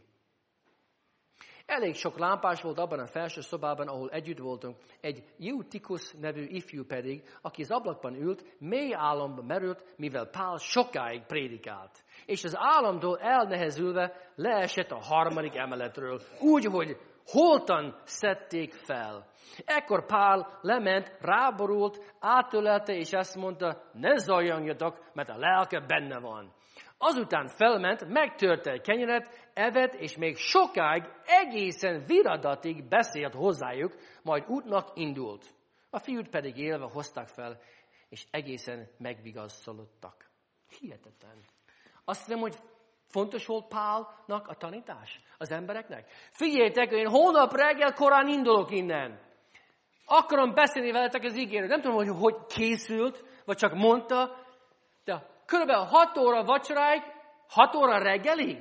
Elég sok lámpás volt abban a felső szobában, ahol együtt voltunk. Egy Eutikus nevű ifjú pedig, aki az ablakban ült, mély álomba merült, mivel Pál sokáig prédikált. És az álomtól elnehezülve leesett a harmadik emeletről, úgy, hogy holtan szedték fel. Ekkor Pál lement, ráborult, átölelte, és ezt mondta, ne zajongjatok, mert a lelke benne van. Azután felment, megtörte egy kenyeret, evett, és még sokáig, egészen viradatig beszélt hozzájuk, majd útnak indult. A fiút pedig élve hozták fel, és egészen megvigasztalodtak. Hihetetlen. Azt hiszem, hogy fontos volt Pálnak a tanítás az embereknek. Figyeljétek, én holnap reggel korán indulok innen. Akarom beszélni veletek az ígéret. Nem tudom, hogy hogy készült, vagy csak mondta, de körülbelül hat óra vacsoráig, hat óra reggelig.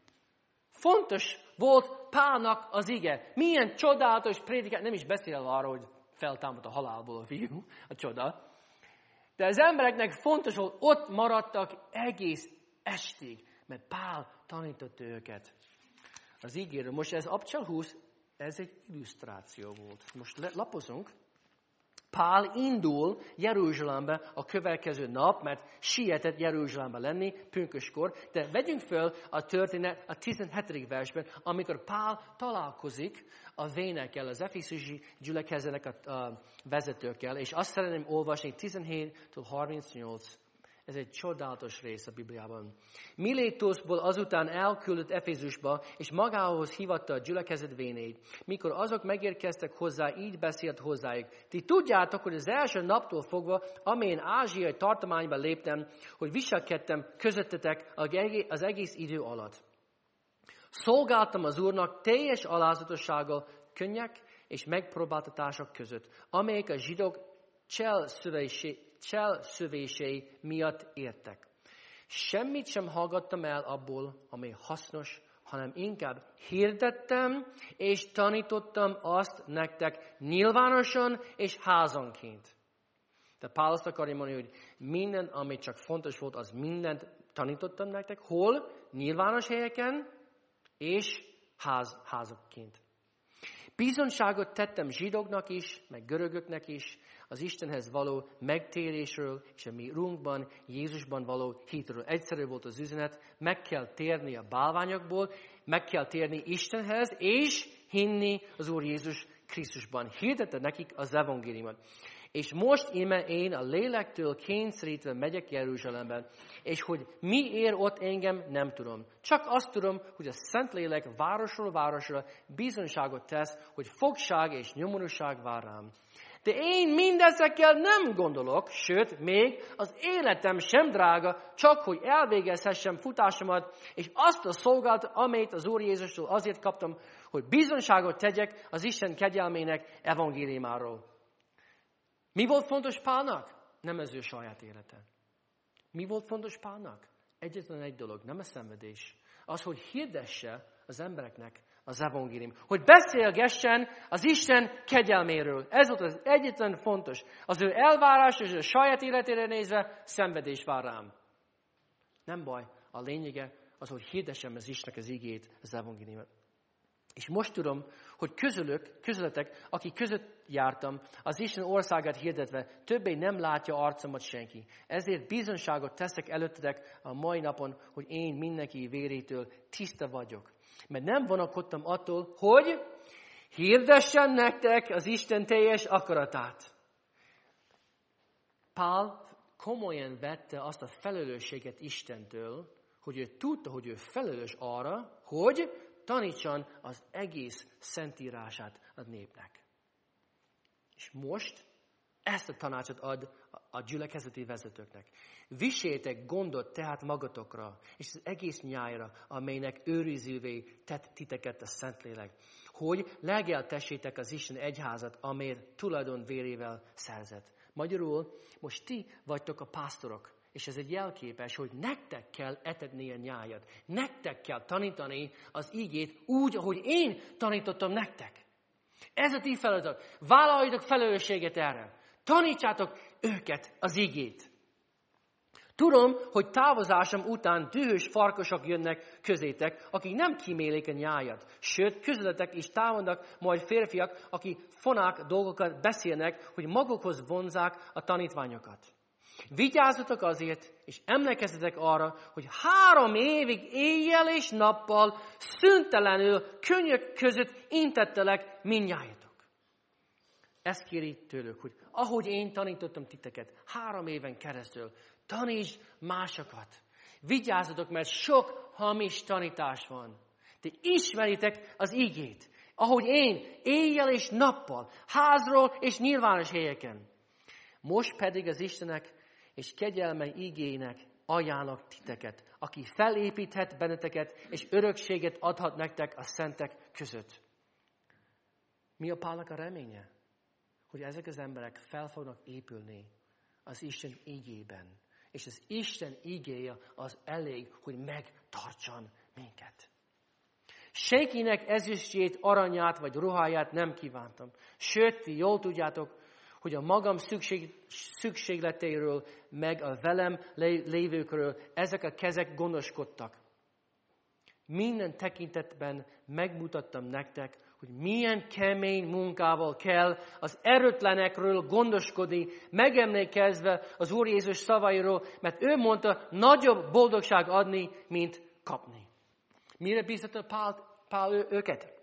Fontos volt Pálnak az ige. Milyen csodálatos prédikát, nem is beszélve arról, hogy feltámadt a halálból a fiú, a csoda. De az embereknek fontos volt, ott maradtak egész estig, mert Pál tanította őket. Az ígéről. Most ez Abcsel húsz, ez egy illusztráció volt. Most lapozunk. Pál indul Jeruzsálembe a következő nap, mert sietett Jeruzsálembe lenni pünköskor, de vegyünk föl a történet a tizenhetedik versben, amikor Pál találkozik a vénekkel, az efészusi gyülekezetnek a, a vezetőkkel, és azt szeretném olvasni tizenhéttől harmincnyolc. Ez egy csodálatos rész a Bibliában. Milétuszból azután elküldött Efézusba, és magához hívatta a gyülekezet vénét. Mikor azok megérkeztek hozzá, így beszélt hozzájuk. Ti tudjátok, hogy az első naptól fogva, amelyen ázsiai tartományba léptem, hogy viselkedtem közöttetek az egész idő alatt. Szolgáltam az Úrnak teljes alázatossággal, könnyek és megpróbáltatások között, amelyek a zsidók cselszövésé cselszövései miatt értek. Semmit sem hallgattam el abból, ami hasznos, hanem inkább hirdettem és tanítottam azt nektek nyilvánosan és házanként. De Pál azt akarja mondani, hogy minden, ami csak fontos volt, az mindent tanítottam nektek. Hol? Nyilvános helyeken és ház, házakként. Bizonyságot tettem zsidóknak is, meg görögöknek is, az Istenhez való megtérésről, és a mi Urunkban, Jézusban való hitről. Egyszerű volt az üzenet, meg kell térni a bálványokból, meg kell térni Istenhez, és hinni az Úr Jézus Krisztusban. Hirdette nekik az evangéliumot. És most íme én a lélektől kényszerítve megyek Jeruzsálemben, és hogy mi ér ott engem, nem tudom. Csak azt tudom, hogy a Szentlélek városról városra bizonyságot tesz, hogy fogság és nyomorúság vár rám. De én mindezekkel nem gondolok, sőt, még az életem sem drága, csak hogy elvégezhessem futásomat, és azt a szolgálatot, amelyet az Úr Jézustól azért kaptam, hogy bizonyságot tegyek az Isten kegyelmének evangéliumáról. Mi volt fontos Pálnak? Nem az ő saját élete. Mi volt fontos Pálnak? Egyetlen egy dolog, nem a szenvedés. Az, hogy hirdesse az embereknek az evangélium. Hogy beszélgessen az Isten kegyelméről. Ez volt az egyetlen fontos. Az ő elvárás és a saját életére nézve szenvedés vár rám. Nem baj. A lényege az, hogy hirdessem az Istennek az igét, az evangéliumot. És most tudom, hogy közülök, közületek, akik között jártam, az Isten országát hirdetve, többé nem látja arcomat senki. Ezért bizonságot teszek előttetek a mai napon, hogy én mindenki vérétől tiszta vagyok. Mert nem vonakodtam attól, hogy hirdessen nektek az Isten teljes akaratát. Pál komolyan vette azt a felelősséget Istentől, hogy ő tudta, hogy ő felelős arra, hogy tanítson az egész szentírását a népnek. És most ezt a tanácsot ad a gyülekezeti vezetőknek. Visétek gondot tehát magatokra, és az egész nyájra, amelynek őrizővé tett titeket a Szentlélek, hogy legeltessétek az Isten egyházat, amelyet tulajdon vérével szerzett. Magyarul, most ti vagytok a pásztorok, és ez egy jelképes, hogy nektek kell etetni a nyájat. Nektek kell tanítani az igét úgy, ahogy én tanítottam nektek. Ez a ti feladat. Vállaljatok felelősséget erre. Tanítsátok őket az igét. Tudom, hogy távozásom után dühös farkasok jönnek közétek, akik nem kímélik a nyájat. Sőt, közületek is támadnak majd férfiak, akik fonák dolgokat beszélnek, hogy magukhoz vonzák a tanítványokat. Vigyázzatok azért, és emlékezzetek arra, hogy három évig éjjel és nappal szüntelenül könnyek között intettelek mindnyájatok. Ezt kéri tőlük, hogy ahogy én tanítottam titeket három éven keresztül, tanítsd másokat. Vigyázzatok, mert sok hamis tanítás van. De ismeritek az igét, ahogy én éjjel és nappal, házról és nyilvános helyeken. Most pedig az Istenek és kegyelme igének ajánlok titeket, aki felépíthet benneteket, és örökséget adhat nektek a szentek között. Mi a Pálnak a reménye? Hogy ezek az emberek fel fognak épülni az Isten igében. És az Isten igéje az elég, hogy megtartson minket. Senkinek ezüstjét, aranyát vagy ruháját nem kívántam. Sőt, ti jól tudjátok, hogy a magam szükség, szükségleteiről, meg a velem lévőkről ezek a kezek gondoskodtak. Minden tekintetben megmutattam nektek, hogy milyen kemény munkával kell az erőtlenekről gondoskodni, megemlékezve az Úr Jézus szavairól, mert ő mondta, nagyobb boldogság adni, mint kapni. Mire bíztatta Pál, Pál ő, őket?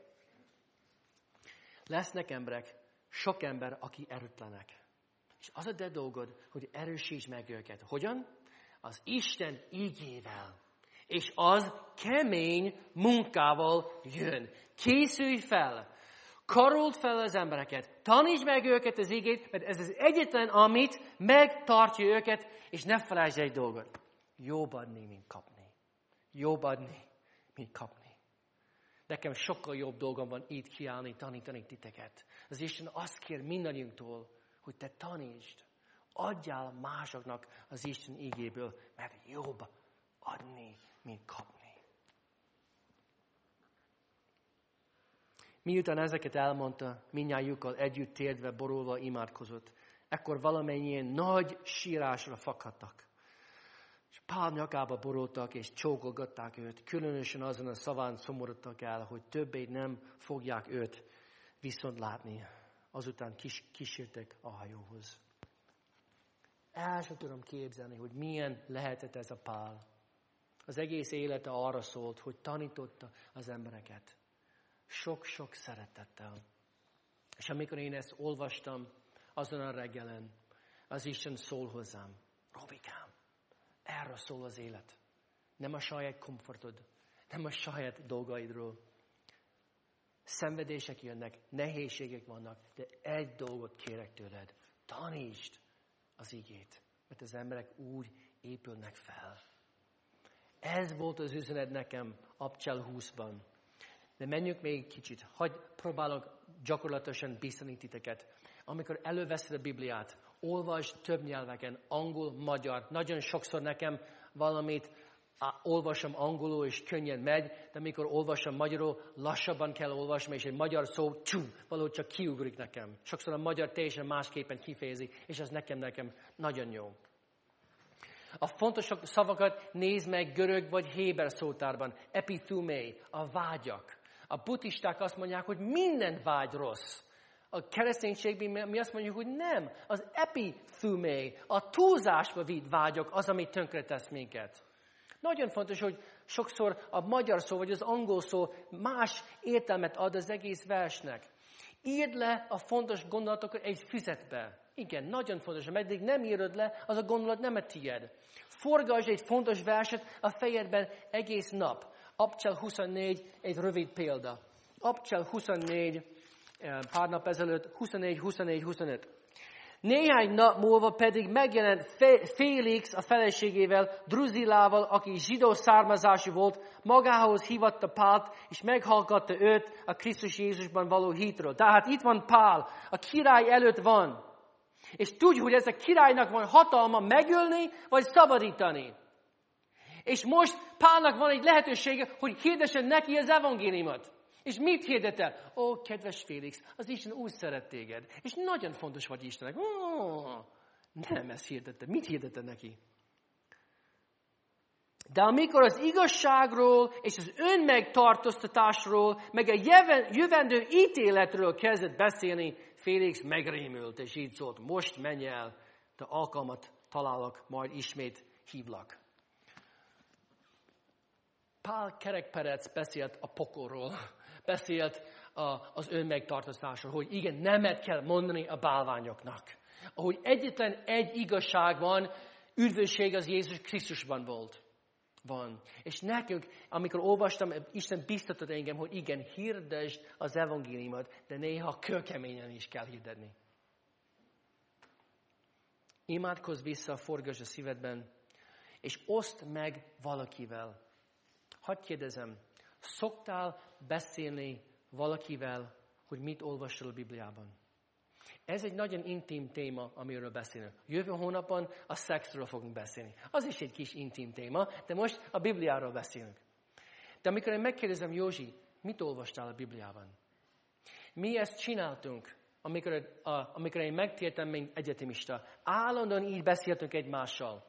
Lesznek emberek, sok ember, aki erőtlenek. És az a te dolgod, hogy erősíts meg őket. Hogyan? Az Isten igével. És az kemény munkával jön. Készülj fel. Karold fel az embereket. Tanítsd meg őket az igét, mert ez az egyetlen, amit megtartja őket, és ne felejtsd egy dolgot. Jobb adni, mint kapni. Jobb adni, mint kapni. Nekem sokkal jobb dolgom van itt kiállni, tanítani titeket. Az Isten azt kér mindannyiunktól, hogy te tanítsd. Adjál másoknak az Isten igéből, mert jobb adni, mint kapni. Miután ezeket elmondta, mindnyájukkal együtt térdve, borulva imádkozott, ekkor valamennyien nagy sírásra fakadtak. És Pál nyakába borultak, és csókolgatták őt, különösen azon a szaván szomorodtak el, hogy többé nem fogják őt viszont látni. Azután kis, kísértek a hajóhoz. El sem tudom képzelni, hogy milyen lehetett ez a Pál. Az egész élete arra szólt, hogy tanította az embereket. Sok-sok szeretettel. És amikor én ezt olvastam azon a reggelen, az Isten szól hozzám. Robikám, erről szól az élet. Nem a saját komfortod, nem a saját dolgaidról. Szenvedések jönnek, nehézségek vannak, de egy dolgot kérek tőled. Tanítsd az igét, mert az emberek úgy épülnek fel. Ez volt az üzenet nekem Abcsel húszban. De menjünk még kicsit. Hadd próbálok gyakorlatosan bizonyítani titeket. Amikor előveszed a Bibliát, olvasd több nyelveken, angol, magyar. Nagyon sokszor nekem valamit á, olvasom angolul, és könnyen megy, de amikor olvasom magyarul, lassabban kell olvasni, és egy magyar szó, csú, valahogy csak kiugrik nekem. Sokszor a magyar teljesen másképpen kifejezi, és ez nekem, nekem nagyon jó. A fontos szavakat nézd meg görög vagy héber szótárban. Epithumé, a vágyak. A buddhisták azt mondják, hogy minden vágy rossz. A kereszténységben mi azt mondjuk, hogy nem. Az epithumé, a túlzásba vitt vágyok az, ami tönkretesz minket. Nagyon fontos, hogy sokszor a magyar szó vagy az angol szó más értelmet ad az egész versnek. Írd le a fontos gondolatokat egy füzetbe. Igen, nagyon fontos. Ameddig nem írod le, az a gondolat nem a tiéd. Forgasd egy fontos verset a fejedben egész nap. Abcsel huszonnégy, egy rövid példa. Abcsel huszonnégy, pár nap ezelőtt, huszonnégy, huszonnégy, huszonöt. Néhány nap múlva pedig megjelent Félix a feleségével, Druzilával, aki zsidó származású volt, magához hívatta Pált, és meghallgatta őt a Krisztus Jézusban való hitről. Tehát itt van Pál, a király előtt van. És tudj, hogy ez a királynak van hatalma megölni, vagy szabadítani. És most Pálnak van egy lehetősége, hogy hirdessen neki az evangéliumot. És mit hirdetel? Ó, kedves Félix, az Isten úgy szeret téged. És nagyon fontos vagy Istennek. Ó, nem ezt hirdette. Mit hirdette neki? De amikor az igazságról és az önmegtartóztatásról, meg a jövendő ítéletről kezdett beszélni, Félix megrémült, és így szólt, most menj el, de alkalmat találok, majd ismét hívlak. Pál Kerekperec beszélt a pokolról, beszélt a, az önmegtartóztatásról, hogy igen, nemet kell mondani a bálványoknak. Ahogy egyetlen egy igazság van, üdvösség az Jézus Krisztusban volt. Van. És nekünk, amikor olvastam, Isten biztatott engem, hogy igen, hirdesd az evangéliumot, de néha kőkeményen is kell hirdetni. Imádkozz vissza, forgasd a szívedben, és oszd meg valakivel. Hadd kérdezem, szoktál beszélni valakivel, hogy mit olvasol a Bibliában? Ez egy nagyon intim téma, amiről beszélünk. Jövő hónapban a szexről fogunk beszélni. Az is egy kis intim téma, de most a Bibliáról beszélünk. De amikor én megkérdezem, Józsi, mit olvastál a Bibliában? Mi ezt csináltunk, amikor, a, amikor én megtértem, mint egyetemista. Állandóan így beszéltünk egymással.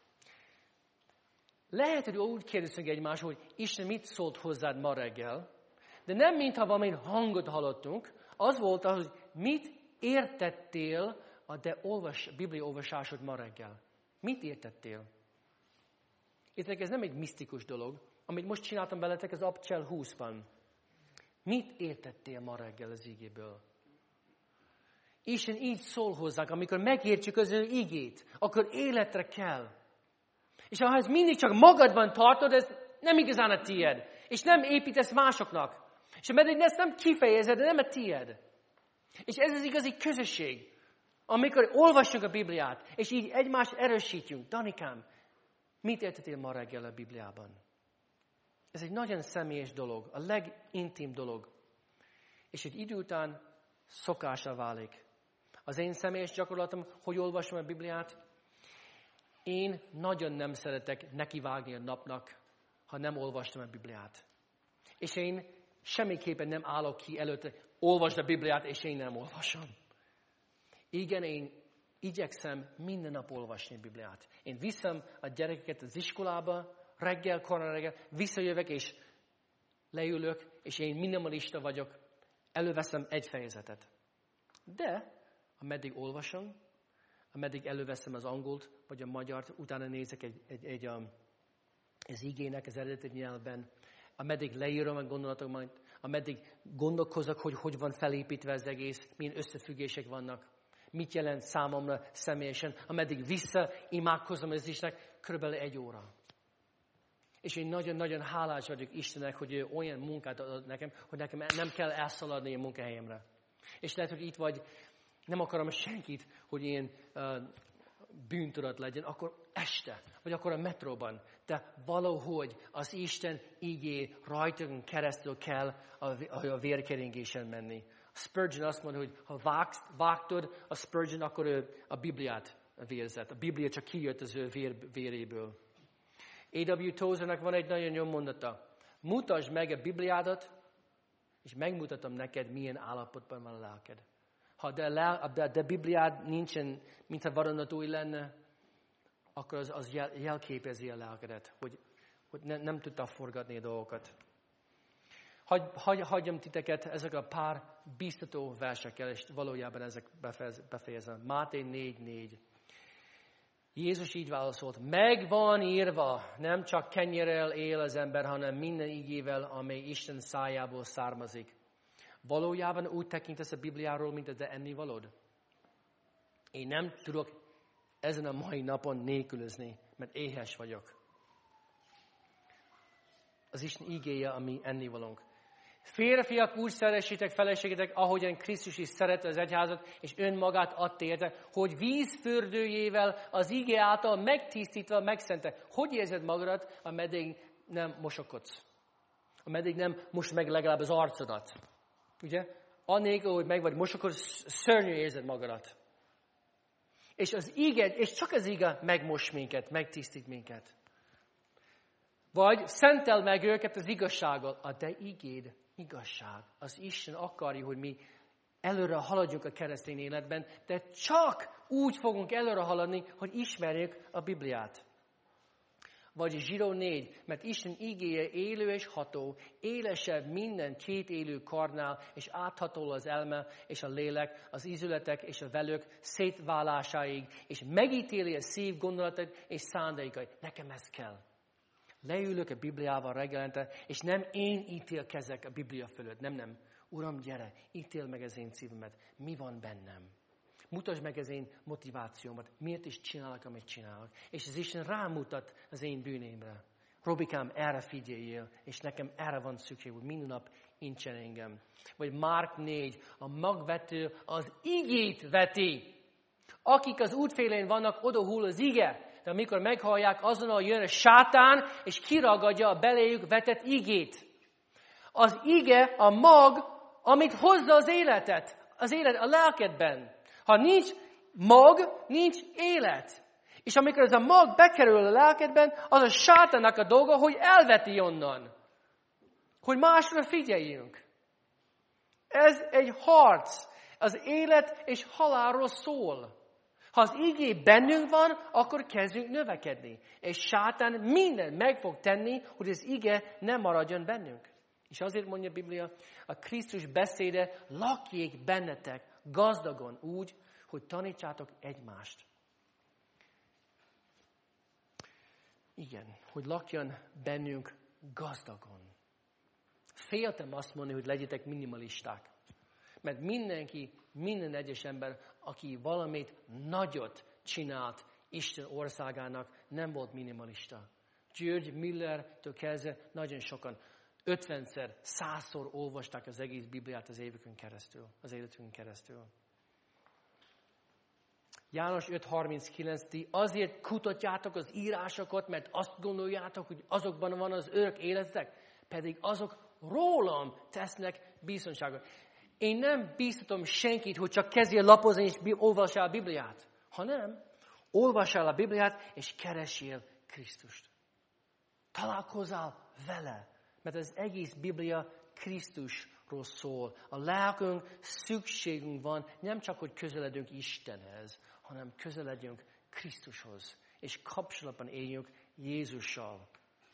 Lehet, hogy úgy kérdezünk egymást, hogy Isten mit szólt hozzád ma reggel, de nem mintha valami hangot hallottunk, az volt az, hogy mit értettél a te olvas, Biblia olvasásod ma reggel. Mit értettél? Értek, ez nem egy misztikus dolog, amit most csináltam veletek az Abcsel húszban. Mit értettél ma reggel az igéből? Isten így szól hozzánk, amikor megértjük az ő igét, akkor életre kell. És ha ez mindig csak magadban tartod, ez nem igazán a tiéd. És nem építesz másoknak. És ameddig ezt nem kifejezed, de nem a tiéd. És ez az igazi közösség. Amikor olvassunk a Bibliát, és így egymást erősítjünk. Danikám, mit értettél ma reggel a Bibliában? Ez egy nagyon személyes dolog, a legintim dolog. És egy idő után szokásra válik. Az én személyes gyakorlatom, hogy olvasom a Bibliát, én nagyon nem szeretek nekivágni a napnak, ha nem olvastam a Bibliát. És én semmiképpen nem állok ki előtte, olvasd a Bibliát, és én nem olvasom. Igen, én igyekszem minden nap olvasni a Bibliát. Én viszem a gyerekeket az iskolába, reggel, korán reggel, visszajövök, és leülök, és én minimalista vagyok, előveszem egy fejezetet. De, ameddig olvasom, ameddig előveszem az angolt, vagy a magyart, utána nézek egy, egy, egy, um, az igének az eredeti nyelvben, ameddig leírom a gondolatokat, ameddig gondolkozok, hogy hogy van felépítve az egész, milyen összefüggések vannak, mit jelent számomra személyesen, ameddig vissza imádkozom az Istennek, körülbelül egy óra. És én nagyon-nagyon hálás vagyok Istennek, hogy ő olyan munkát adott nekem, hogy nekem nem kell elszaladni a munkahelyemre. És lehet, hogy itt vagy, nem akarom senkit, hogy én uh, bűntudat legyen, akkor este, vagy akkor a metróban. De valahogy az Isten igé rajtunk keresztül kell a, a vérkeringésen menni. Spurgeon azt mondja, hogy ha vágsz, vágtod a Spurgeon, akkor ő a Bibliát vérzett. A Biblia csak kijött az ő vér, véréből. á vé Tozernek van egy nagyon jó mondata. Mutasd meg a Bibliádat, és megmutatom neked, milyen állapotban van a lelked. Ha de, a de, de Bibliád nincsen, mintha vadonatúj lenne, akkor az, az jel, jelképezi a lelkedet, hogy, hogy ne, nem tudta forgatni a dolgokat. Hagy, hagy, hagyjam titeket ezek a pár biztató versekkel, és valójában ezek befejez, befejezem. Máté négy négy. Jézus így válaszolt, meg van írva, nem csak kenyérrel él az ember, hanem minden igével, amely Isten szájából származik. Valójában úgy tekintesz a Bibliáról, mint az ennivalód? Én nem tudok ezen a mai napon nélkülözni, mert éhes vagyok. Az Isten igéje, ami ennivalónk. Férfiak, úgy szeressétek feleségetek, ahogyan Krisztus is szerette az egyházat, és önmagát adta érte, hogy vízfürdőjével az igé által megtisztítva megszente. Hogy érzed magadat, ameddig nem mosokodsz? Ameddig nem most meg legalább az arcodat. Ugye? Anélkül, hogy meg vagy mosokodsz, szörnyű érzed magadat. És az igé, és csak az igé megmos minket, megtisztít minket. Vagy szentel meg őket az igazsággal. A te igéd igazság. Az Isten akarja, hogy mi előre haladjunk a keresztény életben, de csak úgy fogunk előre haladni, hogy ismerjük a Bibliát. Vagy Zsidó négy, mert Isten igéje élő és ható, élesebb minden két élő karnál, és áthatol az elme és a lélek, az ízületek és a velők szétválásáig, és megítéli a szív gondolatait és szándékait. Nekem ez kell. Leülök a Bibliával reggelente, és nem én ítélkezek a Biblia fölött. Nem, nem. Uram, gyere, ítél meg az én szívemet. Mi van bennem? Mutasd meg az én motivációmat. Miért is csinálok, amit csinálok? És az Isten rámutat az én bűnémre. Robikám, erre figyeljél, és nekem erre van szükség, hogy minden nap incsen engem. Vagy Márk négy, a magvető az igét veti. Akik az útfélén vannak, odahull az ige. De amikor meghallják, azonnal jön a sátán, és kiragadja a beléjük vetett igét. Az ige a mag, amit hozza az életet, az élet a lelkedben. Ha nincs mag, nincs élet. És amikor ez a mag bekerül a lelkedben, az a sátának a dolga, hogy elveti onnan. Hogy másra figyeljünk. Ez egy harc. Az élet és halálról szól. Ha az igé bennünk van, akkor kezdünk növekedni. És sátán minden meg fog tenni, hogy az ige nem maradjon bennünk. És azért mondja a Biblia, a Krisztus beszéde lakjék bennetek gazdagon úgy, hogy tanítsátok egymást. Igen, hogy lakjon bennünk gazdagon. Féltem azt mondani, hogy legyetek minimalisták. Mert mindenki, minden egyes ember, aki valamit nagyot csinált Isten országának, nem volt minimalista. George Miller-től kezdve nagyon sokan ötvenszer, százszor olvasták az egész Bibliát az évükön keresztül, az életünk keresztül. János öt harminckilenc, ti azért kutatjátok az írásokat, mert azt gondoljátok, hogy azokban van az örök életetek, pedig azok rólam tesznek biztonságot. Én nem bíztatom senkit, hogy csak kezdjél lapozni és olvassál a Bibliát, hanem olvassál a Bibliát és keresél Krisztust. Találkozzál vele, mert az egész Biblia Krisztusról szól. A lelkünk szükségünk van, nem csak, hogy közeledünk Istenhez, hanem közeledjünk Krisztushoz, és kapcsolatban éljünk Jézussal.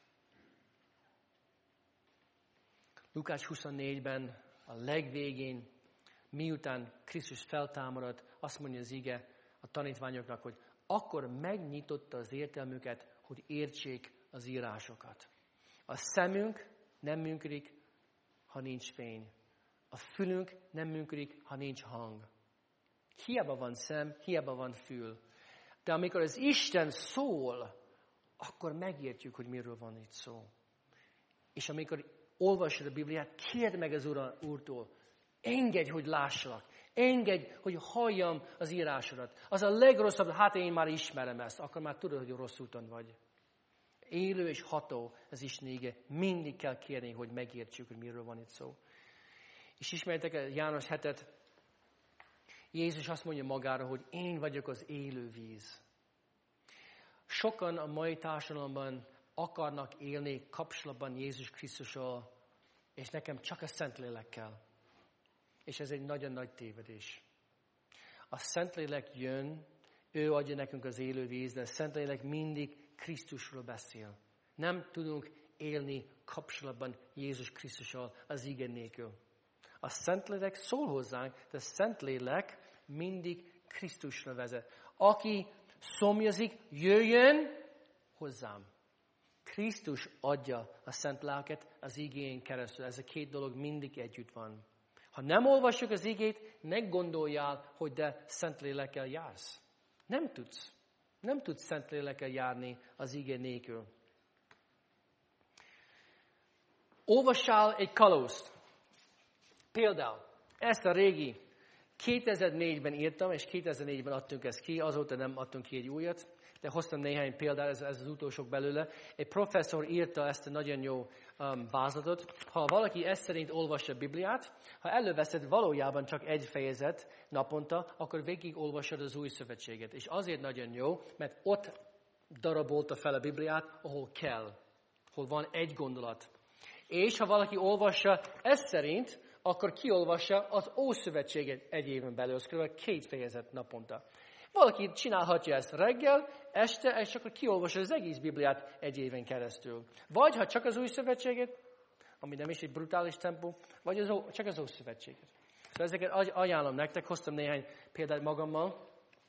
Lukács huszonnégyben a legvégén, miután Krisztus feltámadott, azt mondja az ige a tanítványoknak, hogy akkor megnyitotta az értelmüket, hogy értsék az írásokat. A szemünk nem működik, ha nincs fény. A fülünk nem működik, ha nincs hang. Hiába van szem, hiába van fül. De amikor az Isten szól, akkor megértjük, hogy miről van itt szó. És amikor olvasod a Bibliát, kérd meg az Ura, Úrtól, engedj, hogy lássalak, engedj, hogy halljam az írásodat. Az a legrosszabb, hát én már ismerem ezt, akkor már tudod, hogy rossz úton vagy. Élő és ható az Isten íge, mindig kell kérni, hogy megértsük, hogy miről van itt szó. És ismertek János hetet, Jézus azt mondja magára, hogy én vagyok az élő víz. Sokan a mai társadalomban akarnak élni kapcsolatban Jézus Krisztussal, és nekem csak a Szentlélek kell. És ez egy nagyon nagy tévedés. A Szentlélek jön, ő adja nekünk az élő víz, de a Szentlélek mindig Krisztusról beszél. Nem tudunk élni kapcsolatban Jézus Krisztussal az ige nélkül. A Szentlélek szól hozzánk, de a Szentlélek mindig Krisztusra vezet. Aki szomjazik, jöjjön hozzám. Krisztus adja a Szent Lelket az igén keresztül. Ez a két dolog mindig együtt van. Ha nem olvassuk az igét, ne gondoljál, hogy de Szentlélekkel jársz. Nem tudsz. Nem tudsz Szentlélekkel járni az ige nélkül. Olvassál egy kalózt. Például, ezt a régi kétezer-négyben írtam, és kétezer-négyben adtunk ezt ki, azóta nem adtunk ki egy újat, de hoztam néhány példát, ez, ez az utolsók belőle. Egy professzor írta ezt a nagyon jó um, vázlatot. Ha valaki ezt szerint olvassa a Bibliát, ha előveszed valójában csak egy fejezet naponta, akkor végig olvasod az új szövetséget. És azért nagyon jó, mert ott darabolta fel a Bibliát, ahol kell, hol van egy gondolat. És ha valaki olvassa ezt szerint, akkor kiolvassa az Ószövetséget egy éven belül, az kb. két fejezet naponta. Valaki csinálhatja ezt reggel, este, és akkor kiolvassa az egész Bibliát egy éven keresztül. Vagy ha csak az Új Szövetséget, ami nem is egy brutális tempó, vagy az, csak az Ószövetséget. Szóval ezeket ajánlom nektek, hoztam néhány példát magammal.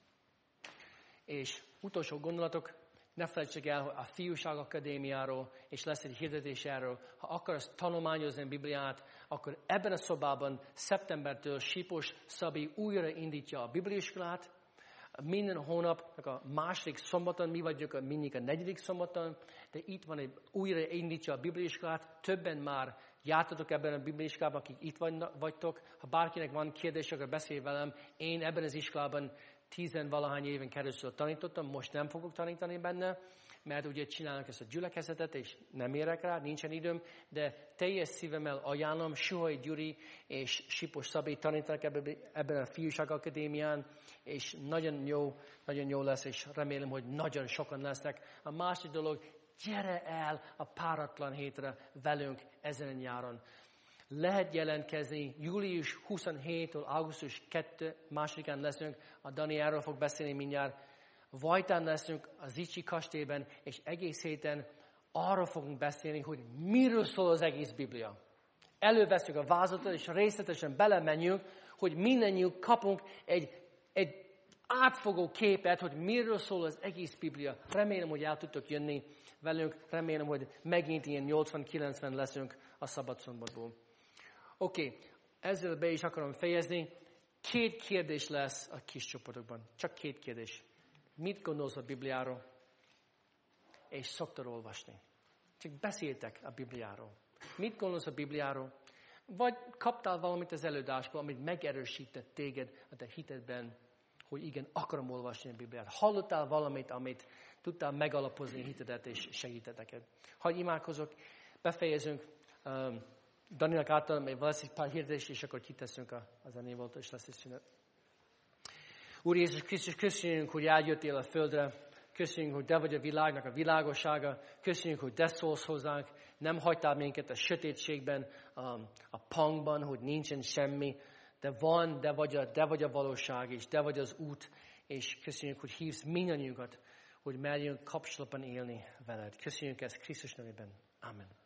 És utolsó gondolatok, ne felejtsék el a Fiúság Akadémiáról, és lesz egy hirdetés erről. Ha akarsz tanulmányozni a Bibliát, akkor ebben a szobában szeptembertől Sipos Szabi újra indítja a bibliaiskolát. Minden hónapnak a második szombaton, mi vagyunk mindig a negyedik szombaton, de itt van egy újra indítja a bibliaiskolát. Többen már jártatok ebben a bibliaiskolában, akik itt vagytok. Ha bárkinek van kérdés, akkor beszélj velem. Én ebben az iskolában tizenvalahány éven keresztül tanítottam, most nem fogok tanítani benne, mert ugye csinálnak ezt a gyülekezetet, és nem érek rá, nincsen időm, de teljes szívemmel ajánlom, Suhai Gyuri és Sipos Szabi tanítanak ebben a Fiúság Akadémián, és nagyon jó, nagyon jó lesz, és remélem, hogy nagyon sokan lesznek. A másik dolog, gyere el a páratlan hétre velünk ezen a nyáron. Lehet jelentkezni, július huszonhetedikétől augusztus másodikán leszünk, a Dani erről fog beszélni mindjárt. Vajtán leszünk az Zicsi kastélyben, és egész héten arról fogunk beszélni, hogy miről szól az egész Biblia. Előveszünk a vázlatot, és részletesen belemenjünk, hogy mindannyiunk kapunk egy, egy átfogó képet, hogy miről szól az egész Biblia. Remélem, hogy el tudtok jönni velünk, remélem, hogy megint ilyen nyolcvan-kilencven leszünk a szabadszombatból. Oké, okay. Ezzel be is akarom fejezni. Két kérdés lesz a kis csoportokban. Csak két kérdés. Mit gondolsz a Bibliáról? És szoktad olvasni. Csak beszéltek a Bibliáról. Mit gondolsz a Bibliáról? Vagy kaptál valamit az előadásból, amit megerősített téged a te hitedben, hogy igen, akarom olvasni a Bibliát. Hallottál valamit, amit tudtál megalapozni a hitedet és segített neked. Ha imádkozok, befejezünk. Um, Danielek által még lesz egy pár hirdetés, és akkor kiteszünk a, a zenével, és lesz egy szünet. Úr Jézus Krisztus, köszönjük, hogy eljöttél a földre. Köszönjük, hogy te vagy a világnak a világossága. Köszönjük, hogy te szólsz hozzánk. Nem hagytál minket a sötétségben, a, a pangban, hogy nincsen semmi. De van, de vagy, a, de vagy a valóság, és te vagy az út. És köszönjük, hogy hívsz mindannyiunkat, hogy merjünk kapcsolatban élni veled. Köszönjük ezt Krisztus nevében. Amen.